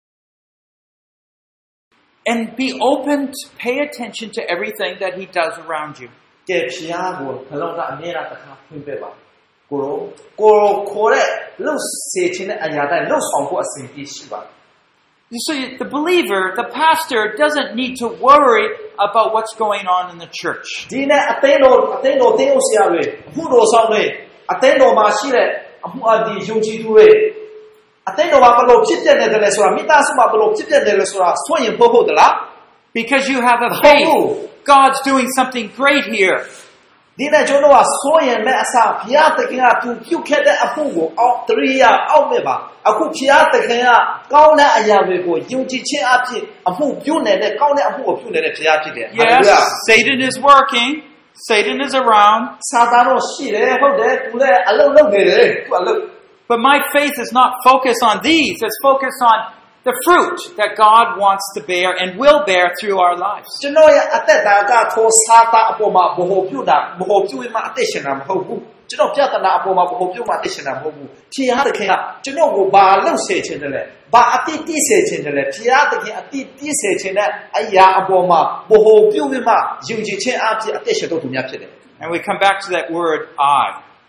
And be open to pay attention to everything that He does around you. ကဲဖျားကိုနှလုံးသားအမြဲတမ်းတစ်ခါဖွင့်ပေးပါကိုရောကိုရောခေါ်တဲ့လှုပ်စေခြင်းတဲ့အရာတိုင်းလှုပ်ဆောင်ဖို့အစဉ်ပြေရှိပါ You see, the believer, the pastor, doesn't need to worry about what's going on in the church. ဒီနဲ့အသိတော်အသိတော်တင်းဥဆရာတွေအမှုတော်ဆောင်တွေအသိတော်မှာရှိတဲ့အမှုအဒီယုံကြည်သူတွေအသိတော်မှာဘလို့ဖြစ်ပြနေတယ်လဲဆိုတာမိသားစုမှာဘလို့ဖြစ်ပြနေတယ်လဲဆိုတာဆွင့်ရင်ဖို့ဟုတ်သလား Because you have a faith. God's doing something great here. ဒီနဲ့ကျွန်တော်ကဆွင့်ရင်မဲ့အစားဘုရားသခင်ကသူပြုခဲ့တဲ့အမှုကိုအောက်တရိယာအောက်မဲ့ပါအခုဘုရားသခင်ကကောင်းတဲ့အရာတွေကိုယုံကြည်ခြင်းအဖြစ်အမှုပြုနေတဲ့ကောင်းတဲ့အမှုကိုပြုနေတဲ့ဘုရားဖြစ်တယ် Yes, Satan is working. Satan is around. စာသားတော့ရှိတယ်ဟုတ်တယ်သူလည်းအလုပ်လုပ်နေတယ်သူအလုပ် But my faith is not focused on these. It's focused on the fruit that God wants to bear and will bear through our lives. ကျွန်တော်ရဲ့အသက်တာကထိုစာသားအပေါ်မှာဘ ਹੁ ပြုတာဘ ਹੁ ပြုမှအသက်ရှင်တာမဟုတ်ဘူးကျွန်တော်ပြဿနာအပေါ်မှာဘ ਹੁ ပြုမှအသက်ရှင်တာမဟုတ်ဘူးဖျားသခင်ကကျွန်တော်ကိုဘာလုပ်စေချင်တယ်လဲဘာအတိတိစေချင်တယ်လဲဖျားသခင်အတိတိစေချင်တဲ့အရာအပေါ်မှာဘ ਹੁ ပြုမှယုံကြည်ခြင်းအဖြစ်အသက်ရှင်တော်သူများဖြစ်တယ် And we come back to that word I.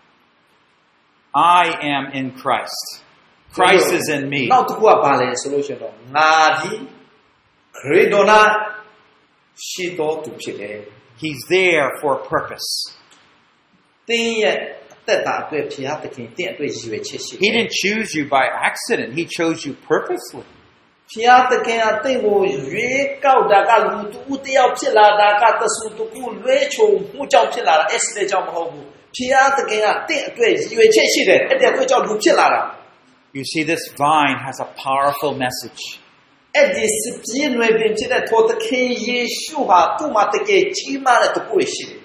I am in Christ. Christ is in me. နောက်တစ်ခုကဘာလဲဆိုလို့ရှိရင်တော့ငါဒီခရစ်တော်နာရှိတော်သူဖြစ်တယ် He's there for a purpose. သင်ရဲ့အသက်တာအတွက်ဘုရားသခင်သင်အတွက်ရည်ရွယ်ချက်ရှိတယ် He didn't choose you by accident. He chose you purposely. ဘုရားသခင်ကသင်ကိုရွေးကောက်တာကလူတူတယောက်ဖြစ်လာတာကတဆူတကူလွဲချုံမှုကြောင့်ဖြစ်လာတာအဲ့ဒီကြောင့်မဟုတ်ဘူးဖျားသခင်ကတင့်အတွက်ရည်ရွယ်ချက်ရှိတယ်အဲ့ဒီအတွက်ကြောင့်လူဖြစ်လာတာ You see, this vine has a powerful message. အဲ့ဒီစပြည့်နွယ်ပင်ဖြစ်တဲ့ထိုသခင်ယေရှုဟာသူ့မှာတကယ်ကြီးမားတဲ့တကူရှိတယ်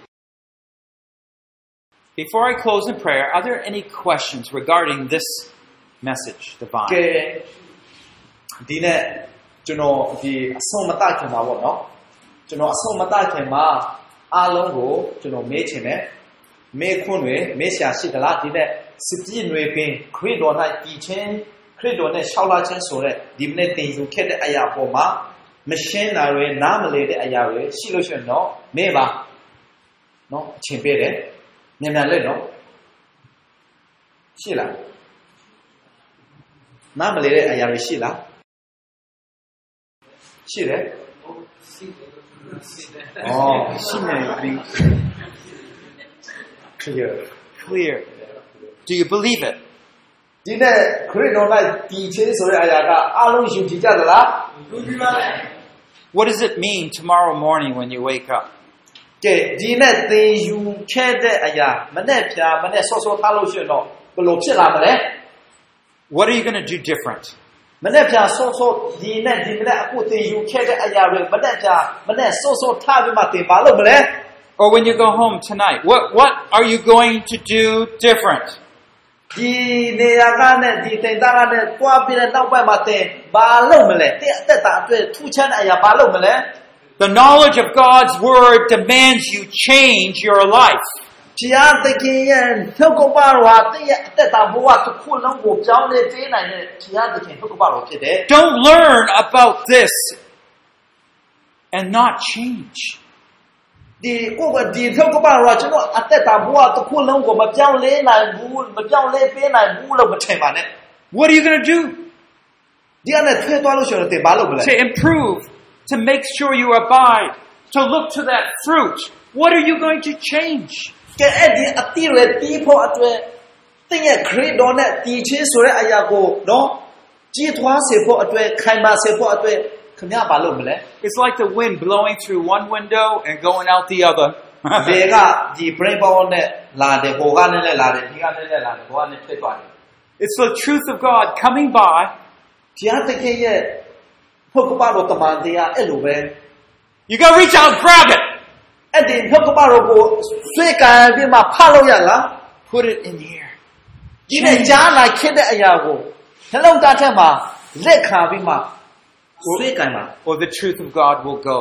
Before I close in prayer, are there any questions regarding this message, the ကဲ vine? ဒီနေ့ကျွန်တော်ဒီအဆုံးမတခင်မှာပေါ့နော်ကျွန်တော်အဆုံးမတခင်မှာအားလုံးကိုကျွန်တော်မေးချင်တယ်မေးခွန်းတွေမေးရှာရှိသလားဒီနေ့စပြည့်နွယ်ပင်ခရစ်တော်၌တည်ခြင်းခရစ်တော်နဲ့ရှောက်လာခြင်းဆိုတဲ့ဒီနေ့သင်ယူခဲ့တဲ့အရာပေါ်မှာမရှင်းတာတွေနားမလည်တဲ့အရာတွေရှိလို့ရှိရင်တော့မေးပါနော်အချိန်ပေးတယ်မြန်မြန်လေးနော်ရှိလားနားမလည်တဲ့အရာတွေရှိလားရှိတယ်အော်ရှိနေပြီ clear Clear. Do you believe it? ဒီနေ့ခရစ်တော်၌တည်ခြင်းဆိုတဲ့အရာကအားလုံးယုံကြည်ကြသလားယုံကြည်ပါမယ် What does it mean tomorrow morning when you wake up? ကဲဒီနေ့သင်ယူခဲ့တဲ့အရာမနေ့ဖြာမနေ့ဆော့ဆော့ထားလို့ရှိရင်တော့ဘယ်လိုဖြစ်လာမလဲ What are you going to do different? မနေ့ဖြာဆော့ဆော့ဒီနေ့ဒီနေ့အခုသင်ယူခဲ့တဲ့အရာတွေမနေ့ဖြာမနေ့ဆော့ဆော့ထားပြီးမှသင်ဘာလုပ်မလဲ Or when you go home tonight, what, what are you going to do different? ဒီနေရာကနဲ့ဒီသင်သားကနဲ့တွားပြီးတဲ့နောက်ပိုင်းမှာသင်ဘာလုပ်မလဲသင်အသက်တာအတွက်ထူးခြားတဲ့အရာဘာလုပ်မလဲ The knowledge of God's word demands you change your life. ဘုရားသခင်ရဲ့နှုတ်ကပတော်ဟာသင်ရဲ့အသက်တာဘဝတစ်ခုလုံးကိုပြောင်းလဲပေးနိုင်တဲ့ဘုရားသခင်နှုတ်ကပတော်ဖြစ်တယ် Don't learn about this and not change. ဒီကိုကဒီနှုတ်ကပတော်ကကျွန်တော်အသက်တာဘဝတစ်ခုလုံးကိုမပြောင်းလဲနိုင်ဘူးမပြောင်းလဲပေးနိုင်ဘူးလို့မထင်ပါနဲ့ What are you going to do? ဒီကနေ့ထွေးသွားလို့ရှိရင်သင်ဘာလုပ်မလဲ To improve, to make sure you abide, to look to that fruit. What are you going to change? ကဲအဲ့ဒီအတိရတီးဖို့အတွက်သင်ရဲ့ခရစ်တော်နဲ့တည်ခြင်းဆိုတဲ့အရာကိုနော်ကြီးထွားစေဖို့အတွက်ခိုင်မာစေဖို့အတွက်ခင်ဗျားဘာလုပ်မလဲ It's like the wind blowing through one window and going out the other. ဘေကဒီ brain power နဲ့လာတယ်ဟိုကနေလည်းလာတယ်ဒီကနေလည်းလာတယ်ဟိုကနေဖြစ်သွားတယ် It's the truth of God coming by. ဘုရားသခင်ရဲ့နှုတ်ကပတော်တမန်တရားအဲ့လိုပဲ You got to reach out and grab it. အဲ့ဒီနှုတ်ကပတော်ကိုဆွဲကန်ပြီးမှဖတ်လို့ရလား Put it in here. ဒီနဲ့ကြားလာခဲ့တဲ့အရာကိုနှလုံးသားထဲမှာလက်ခံပြီးမှဆွဲကန်ပါ Or the truth of God will go.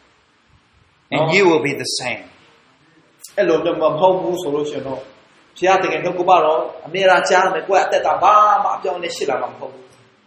And Oh. you will be the same. အဲ့လိုတော့မဟုတ်ဘူးဆိုလို့ရှိရင်တော့ဘုရားသခင်နှုတ်ကပတော်အမြဲတမ်းကြားမယ်ကိုယ့်အသက်တာဘာမှအပြောင်းအလဲရှိလာမှာမဟုတ်ဘူး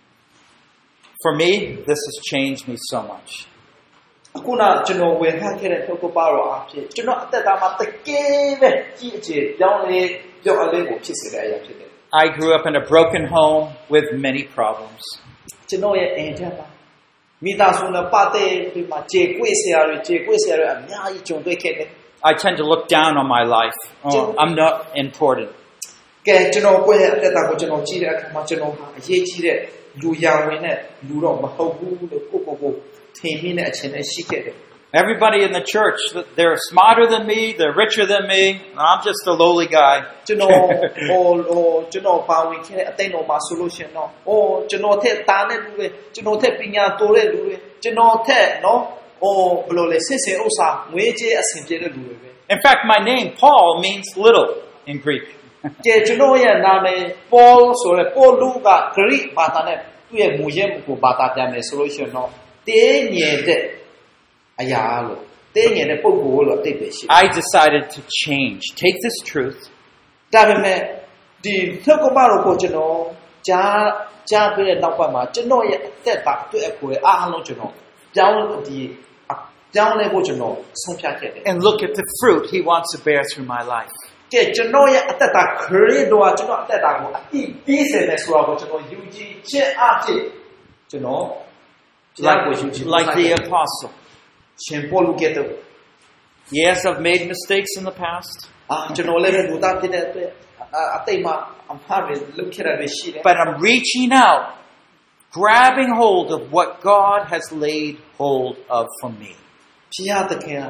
For me, this has changed me so much. အခုနကျွန်တော်ဝင်ခတ်ခဲ့တဲ့နှုတ်ကပတော်အဖြစ်ကျွန်တော်အသက်တာမှာတကယ်ပဲကြီးအခြေပြောင်းလဲပြောင်းအလဲကိုဖြစ်စေတဲ့အရာဖြစ်တယ် I grew up in a broken home with many problems. ကျွန်တော်ရဲ့အိမ်ထဲမှာမိသားစုနဲ့ပတ်သက်ပြီးမှခြေကွေ့ဆရာတွေခြေကွေ့ဆရာတွေအများကြီးကြုံတွေ့ခဲ့တယ် I tend to look down on my life. Oh, I'm not important. ကဲကျွန်တော်ကိုယ့်ရဲ့အသက်တာကိုကျွန်တော်ကြည့်တဲ့အခါမှာကျွန်တော်ဟာအရေးကြီးတဲ့လူရဝင်နဲ့လူတော့မဟုတ်ဘူးလို့ကိုယ့်ကိုယ်ကိုထင်မိတဲ့အချိန်နဲ့ရှိခဲ့တယ် Everybody in the church, they're smarter than me, they're richer than me. I'm just a lowly guy. ကျွန်တော်ဟိုဟိုကျွန်တော်ပါဝင်ခဲ့တဲ့အသိတော်မှာဆိုလို့ရှိရင်တော့အိုးကျွန်တော်ထက်တာတဲ့လူတွေကျွန်တော်ထက်ပညာတိုးတဲ့လူတွေကျွန်တော်ထက်နော်ဟိုဘယ်လိုလဲစစ်စင်ဥစ္စာငွေကြေးအဆင်ပြေတဲ့လူတွေပဲ In fact, my name, Paul, means little in Greek. ကဲကျွန်တော်ရဲ့နာမည်ပေါဆိုရဲပေါလုကဂရိဘာသာနဲ့သူ့ရဲ့မူရင်းကိုဘာသာပြန်မယ်ဆိုလို့ရှိရင်တော့တင်းငယ်တဲ့အရာလို့တင်းငယ်တဲ့ပုံကိုလို့အတိတ်ပဲရှိ I decided to change. Take this truth ဒါပေမဲ့ဒီနှုတ်ကပတော်ကိုကျွန်တော်ကြားကြားပြီးတဲ့နောက်ပိုင်းမှာကျွန်တော်ရဲ့အသက်တာအတွေ့အကြုံအားလုံးကျွန်တော်ပြောင်းဒီပြောင်းလဲဖို့ကျွန်တော်ဆုံးဖြတ်ခဲ့တယ် and look at the fruit he wants to bear through my life. ကဲကျွန်တော်ရဲ့အသက်တာခရစ်တော်ကကျွန်တော်အသက်တာကိုအတိပေးစေတယ်ဆိုတော့ကျွန်တော်ယူကြည်ခြင်းအဖြစ်ကျွန်တော် Like, like the apostle. ရှင်ပေါလုကဲ့သို့ Yes, I've made mistakes in the past, အာကျွန်တော်လည်းလူသားဖြစ်တဲ့အတွက်အတိတ်မှာအမှားတွေလုပ်ခဲ့ရရှိတယ် but I'm reaching out, grabbing hold of what God has laid hold of for me. ဘုရားသခင်က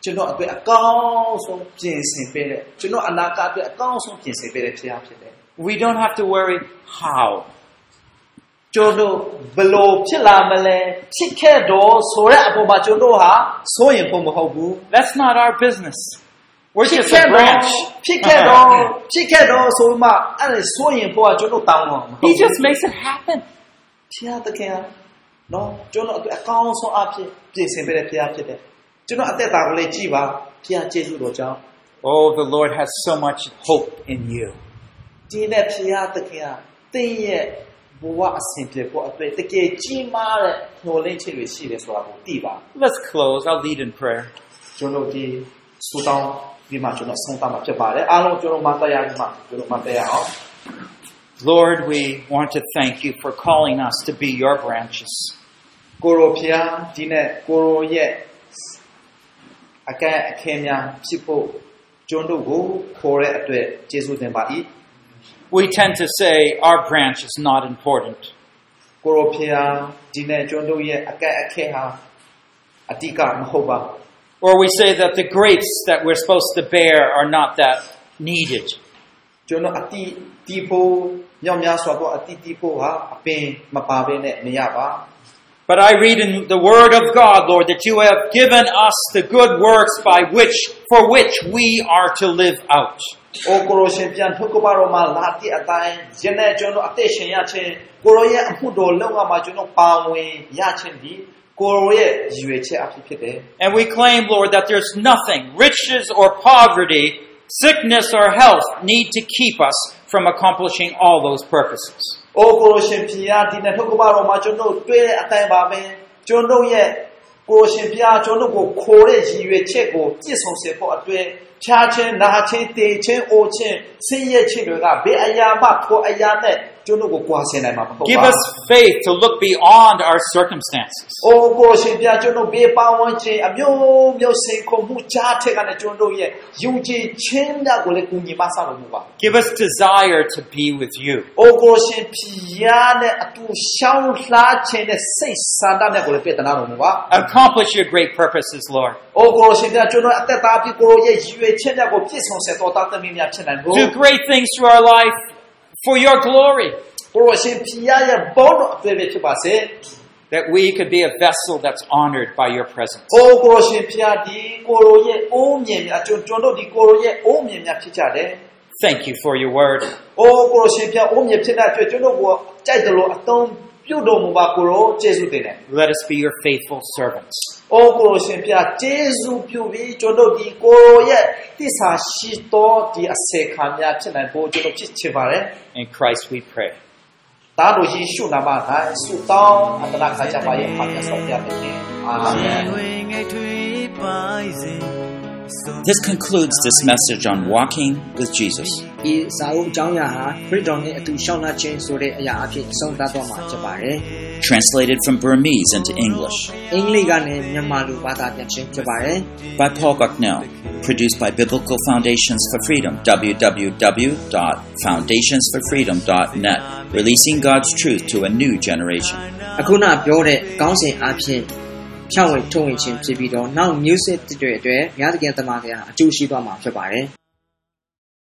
ကျွန်တော်အတွက်အကောင်းဆုံးပြင်ဆင်ပေးတယ်ကျွန်တော်အနာဂတ်အတွက်အကောင်းဆုံးပြင်ဆင်ပေးတဲ့ဖခင်ဖြစ်တယ် We don't have to worry how. ကျွန်တော်ဘယ်လိုဖြစ်လာမလဲဖြစ်ခဲ့တော့ဆိုတဲ့အပေါ်မှာကျွန်တော်ဟာစိုးရင်ဖို့မဟုတ်ဘူး That's not our business. We're ဖြစ် just ခဲ့ a တော့ branch. ဖြစ်ခဲ့တော့ဖြစ်ခဲ့တော့ဆိုမှအဲ့ဒါစိုးရင်ဖို့ကကျွန်တော်တောင်းတော့မဟုတ် He ဘူး just makes it happen. ဖခင်တခင်နော်ကျွန်တော်အတွက်အကောင်းဆုံးအဖြစ်ပြင်ဆင်ပေးတဲ့ဖခင်ဖြစ်တယ်ကျွန်တော်အသက်တာကိုလည်းကြည့်ပါဖခင်ကျေးဇူးတော်ကြောင့် Oh, the Lord has so much hope in you. ဒီနဲ့ဖခင်တခင်သင်ရဲ့ဘဝအစဉ်ပြေဖို့အတွက်တကယ်ကြီးမားတဲ့ညှို့လင့်ချက်တွေရှိတယ်ဆိုတာကိုသိပါ Let's close. I'll lead in prayer. ကျွန်တော်ဒီစူတောင်းပြီးမှကျွန်တော်ဆုံးသတ်မှာဖြစ်ပါတယ်အားလုံးကျွန်တော်မတရားပြီးမှကျွန်တော်မတရားအောင် Lord, we want to thank you for calling us to be your branches. ကိုရိုဖျားဒီနဲ့ကိုရိုရဲ့အကဲအခဲများဖြစ်ဖို့ကျွန်တော်ကိုခေါ်တဲ့အတွက်ကျေးဇူးတင်ပါ၏ We tend to say our branch is not important. ကိုရိုဖျားဒီနဲ့ကျွန်တော်ရဲ့အကဲအခဲဟာအတိကမဟုတ်ပါ Or we say that the grapes that we're supposed to bear are not that needed. ကျွန်တော်အတိတီဖို့မြောက်များစွာသောအတိတီဖို့ဟာအပင်မပါဘဲနဲ့မရပါ But I read in the Word of God, Lord, that you have given us the good works by which, for which we are to live out. အိုကိုရိုရှင်ပြန်ထုတ်ကပါတော့မှလာတဲ့အတိုင်းယနေ့ကျွန်တော်အသက်ရှင်ရခြင်းကိုရိုရဲ့အမှုတော်လုံးဝမှာကျွန်တော်ပါဝင်ရခြင်းဒီကိုရိုရဲ့ရည်ရွယ်ချက်အဖြစ်ဖြစ်တယ် And we claim, Lord, that there's nothing, riches or poverty, sickness or health, need to keep us from accomplishing all those purposes. အိုကိုရိုရှင်ဖျားဒီနဲ့ထုတ်ကပါတော့မှကျွန်တော်တွေ့တဲ့အတိုင်းပါပဲကျွန်တော်ရဲ့ကိုရိုရှင်ဖျားကျွန်တော်ကိုခိုးတဲ့ရည်ရွယ်ချက်ကိုပြည့်စုံစေဖို့အတွက်ဖြားခြင်းနာခြင်းတေခြင်းအိုခြင်းဆင်းရဲခြင်းတွေကဘယ်အရာမှကိုအရာနဲ့ကျွန်တော်ကိုကွာဆင်းနိုင်မှာမဟုတ်ပါ Give us faith to look beyond our circumstances. အိုကိုရှင်ပြကျွန်တော်ဘေးပါဝင်ခြင်းအမျိုးမျိုးစိန်ခေါ်မှုကြားထက်ကနဲ့ကျွန်တော်ရဲ့ယုံကြည်ခြင်းများကိုလည်းကူညီမဆလို့မပါ Give us desire to be with you. အိုကိုရှင်ဖျားနဲ့အတူရှောင်းလှားခြင်းနဲ့စိတ်ဆန္ဒနဲ့ကိုလည်းပြည့်တနာလို့မပါ Accomplish your great purposes, Lord. အိုကိုရှင်ပြကျွန်တော်အသက်တာပြီးကိုရဲ့ရည်ရွယ်ချက်များကိုပြည့်စုံစေတော်တာသမီးများဖြစ်နိုင်ဖို့ Do great things through our life for your glory. ကိုရှင်ဖျားရဲ့ဘုန်းတော်အသွေးပဲဖြစ်ပါစေ That we could be a vessel that's honored by your presence. အိုကိုရှင်ဖျားဒီကိုရိုရဲ့အိုးမြင်များကျွန်ကျွန်တော်ဒီကိုရိုရဲ့အိုးမြင်များဖြစ်ကြတယ် Thank you for your word. အိုကိုရှင်ဖျားအိုးမြင်ဖြစ်တဲ့အတွက်ကျွန်တော်ကိုကြိုက်တယ်လို့အသုံးပြုတော်မူပါကိုရိုကျေးဇူးတင်တယ် Let us be your faithful servants. အိုကိုရှင်ဖျားကျေးဇူးပြုပြီးကျွန်တော်ဒီကိုရိုရဲ့သစ္စာရှိတော်ဒီအစေခံများဖြစ်နိုင်ဖို့ကျွန်တော်ဖြစ်ချင်ပါတယ် In Christ we pray. တာတော်ယေရှုနာမ၌ဆုတောင်းအတနာခါကြပါရဲ့ဖခင်ဆောင်ပြတဲ့ခင်အာမင် This concludes this message on walking with Jesus. ဒီစာအုပ်အကြောင်းအရာဟာခရစ်တော်နဲ့အတူရှောင်းလာခြင်းဆိုတဲ့အရာအဖြစ်အဆုံးသတ်သွားမှာဖြစ်ပါတယ် Translated from Burmese into English အင်္ဂလိပ်ကနေမြန်မာလိုဘာသာပြန်ခြင်းဖြစ်ပါတယ် by Paul Bucknell. Produced by Biblical Foundations for Freedom. w w w dot foundations for freedom dot net. Releasing God's truth to a new generation. အခုနပြောတဲ့ကောင်းစဉ်အဖြစ်ဖြန့်ဝေထုတ်ဝေခြင်းဖြစ်ပြီးတော့နောက် music တွေအတွက်များသခင်သမားတွေဟာအကျိုးရှိသွားမှာဖြစ်ပါတယ်